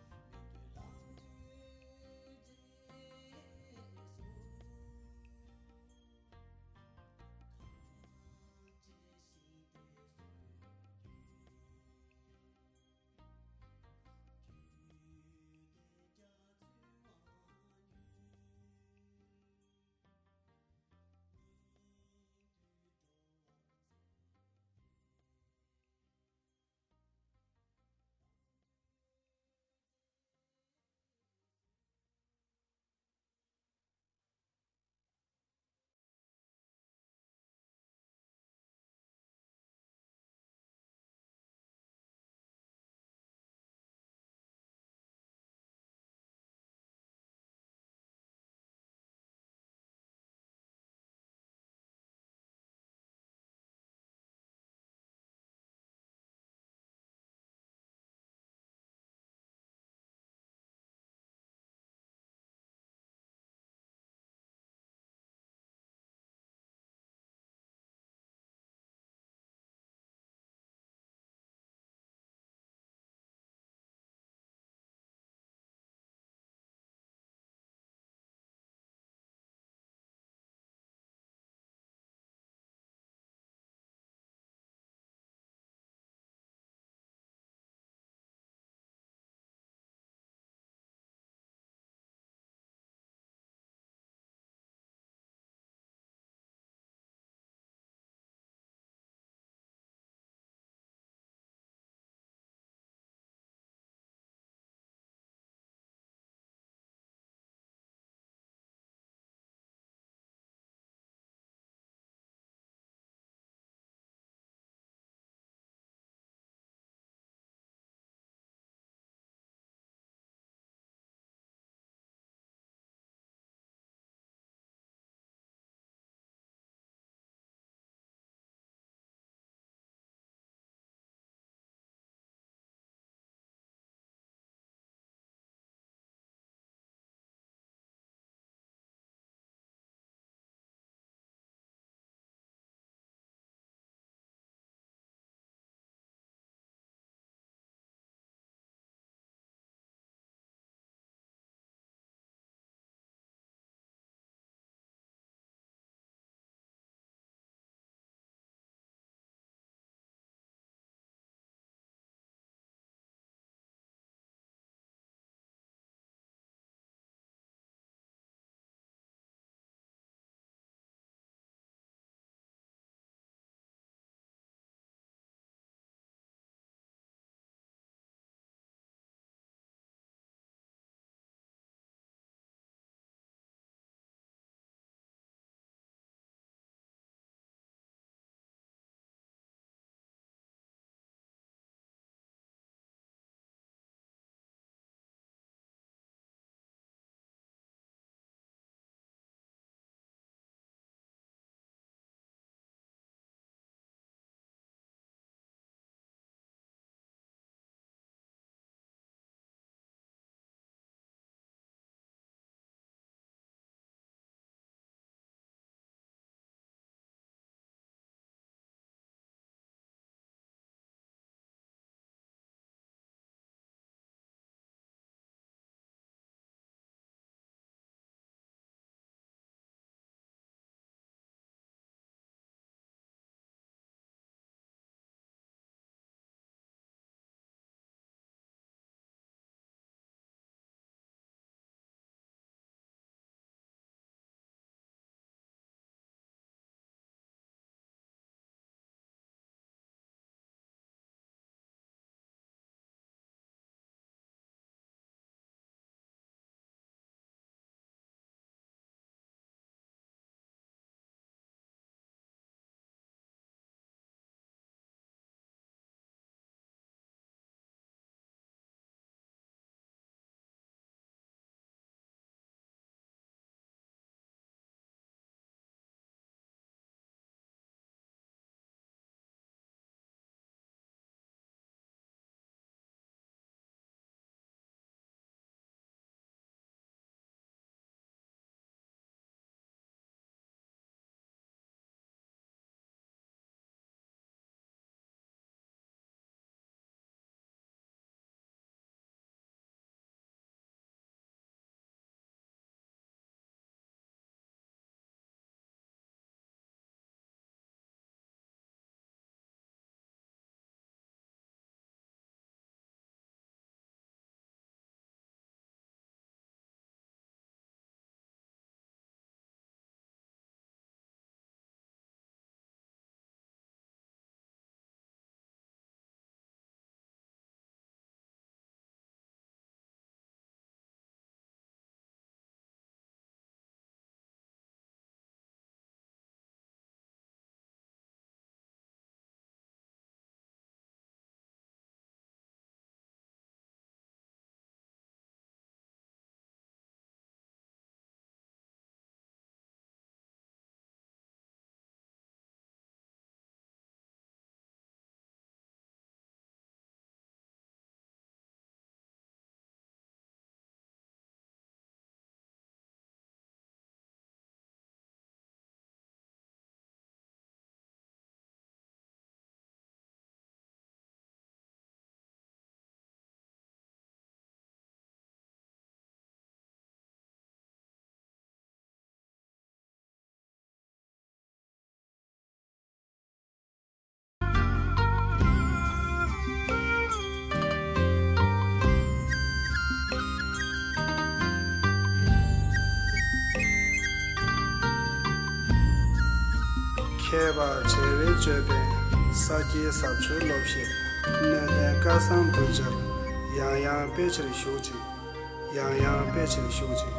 Speaker 6: Kheba Chewe Jobe, Saki Sapchu Lopshi, Nede Kasam Dujar, Yang Pechri Shuji, Yang Pechri Shuji.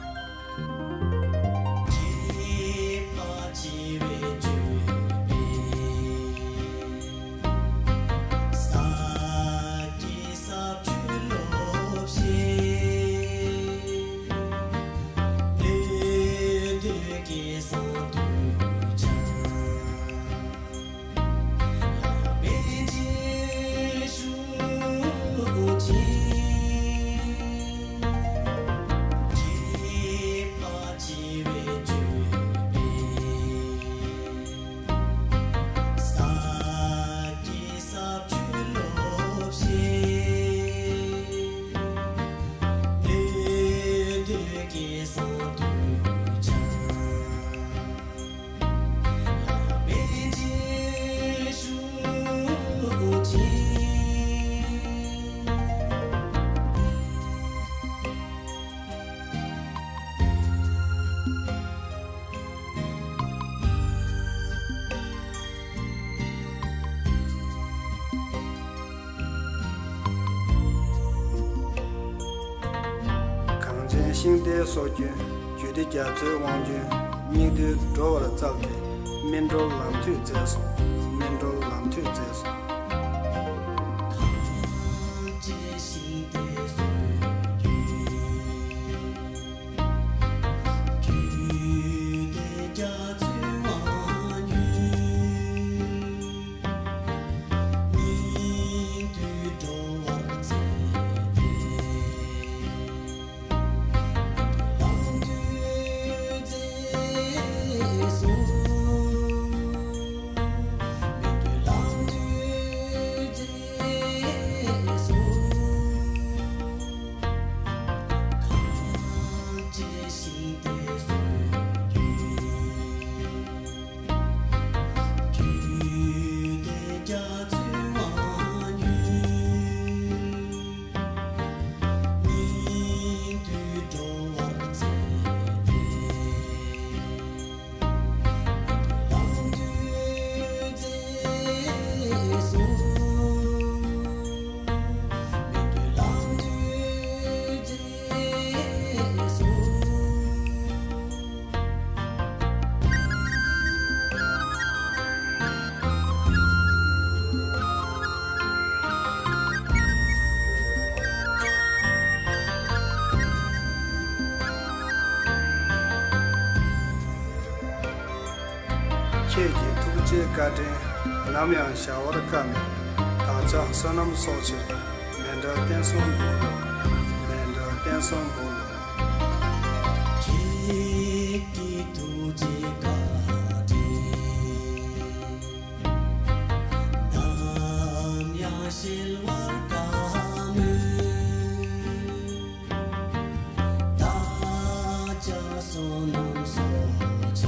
Speaker 6: Xingde Soju, Judy Jatu Wangju, Ningdu Drower Zalke, Mindro Lamtu Zeso, Mindro Lamtu Zeso. Keji Tukje Garden, Namyan Shawar Kami, Taja Sonam Sochi, Menda Tenson Bolo, Menda Tenson Bolo.
Speaker 4: Kiki Tukje Garden, Namyan Shawar Kami, Taja Sonam Sochi.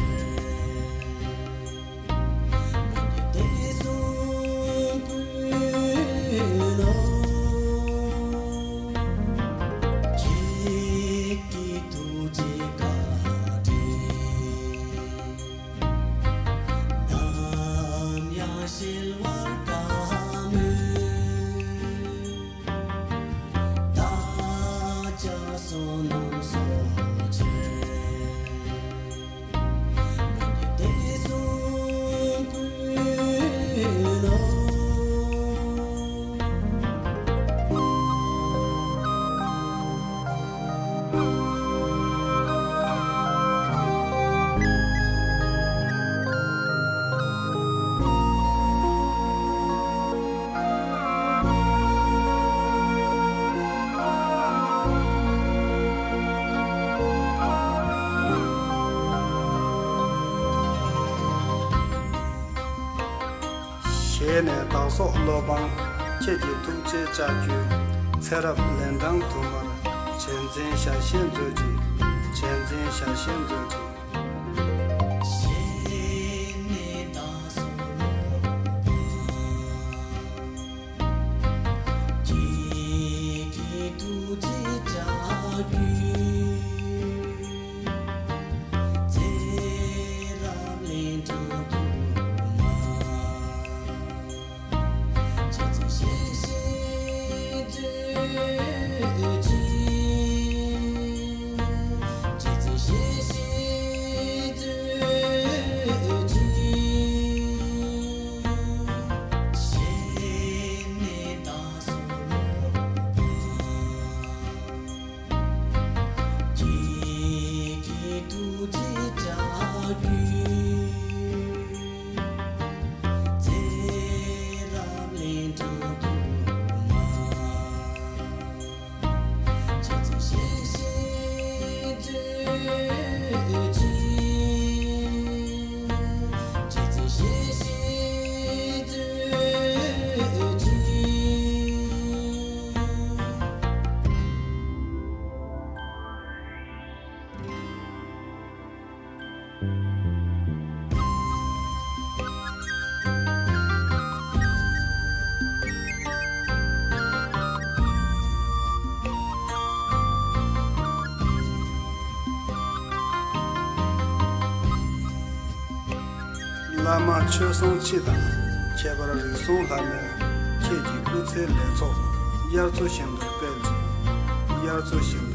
Speaker 6: Shene Taso Lobang, Keji Tukje Jaju, Serap Lendang Tumar, Chenzin Shashin Zoji, Chenzin Shashin Zoji.
Speaker 4: Tera
Speaker 6: Lama Chosong Chidang, Chebara Risong Lame, Cheji Gutse Lezo, Yarzo Shimdo Belzi, Yarzo Shimdo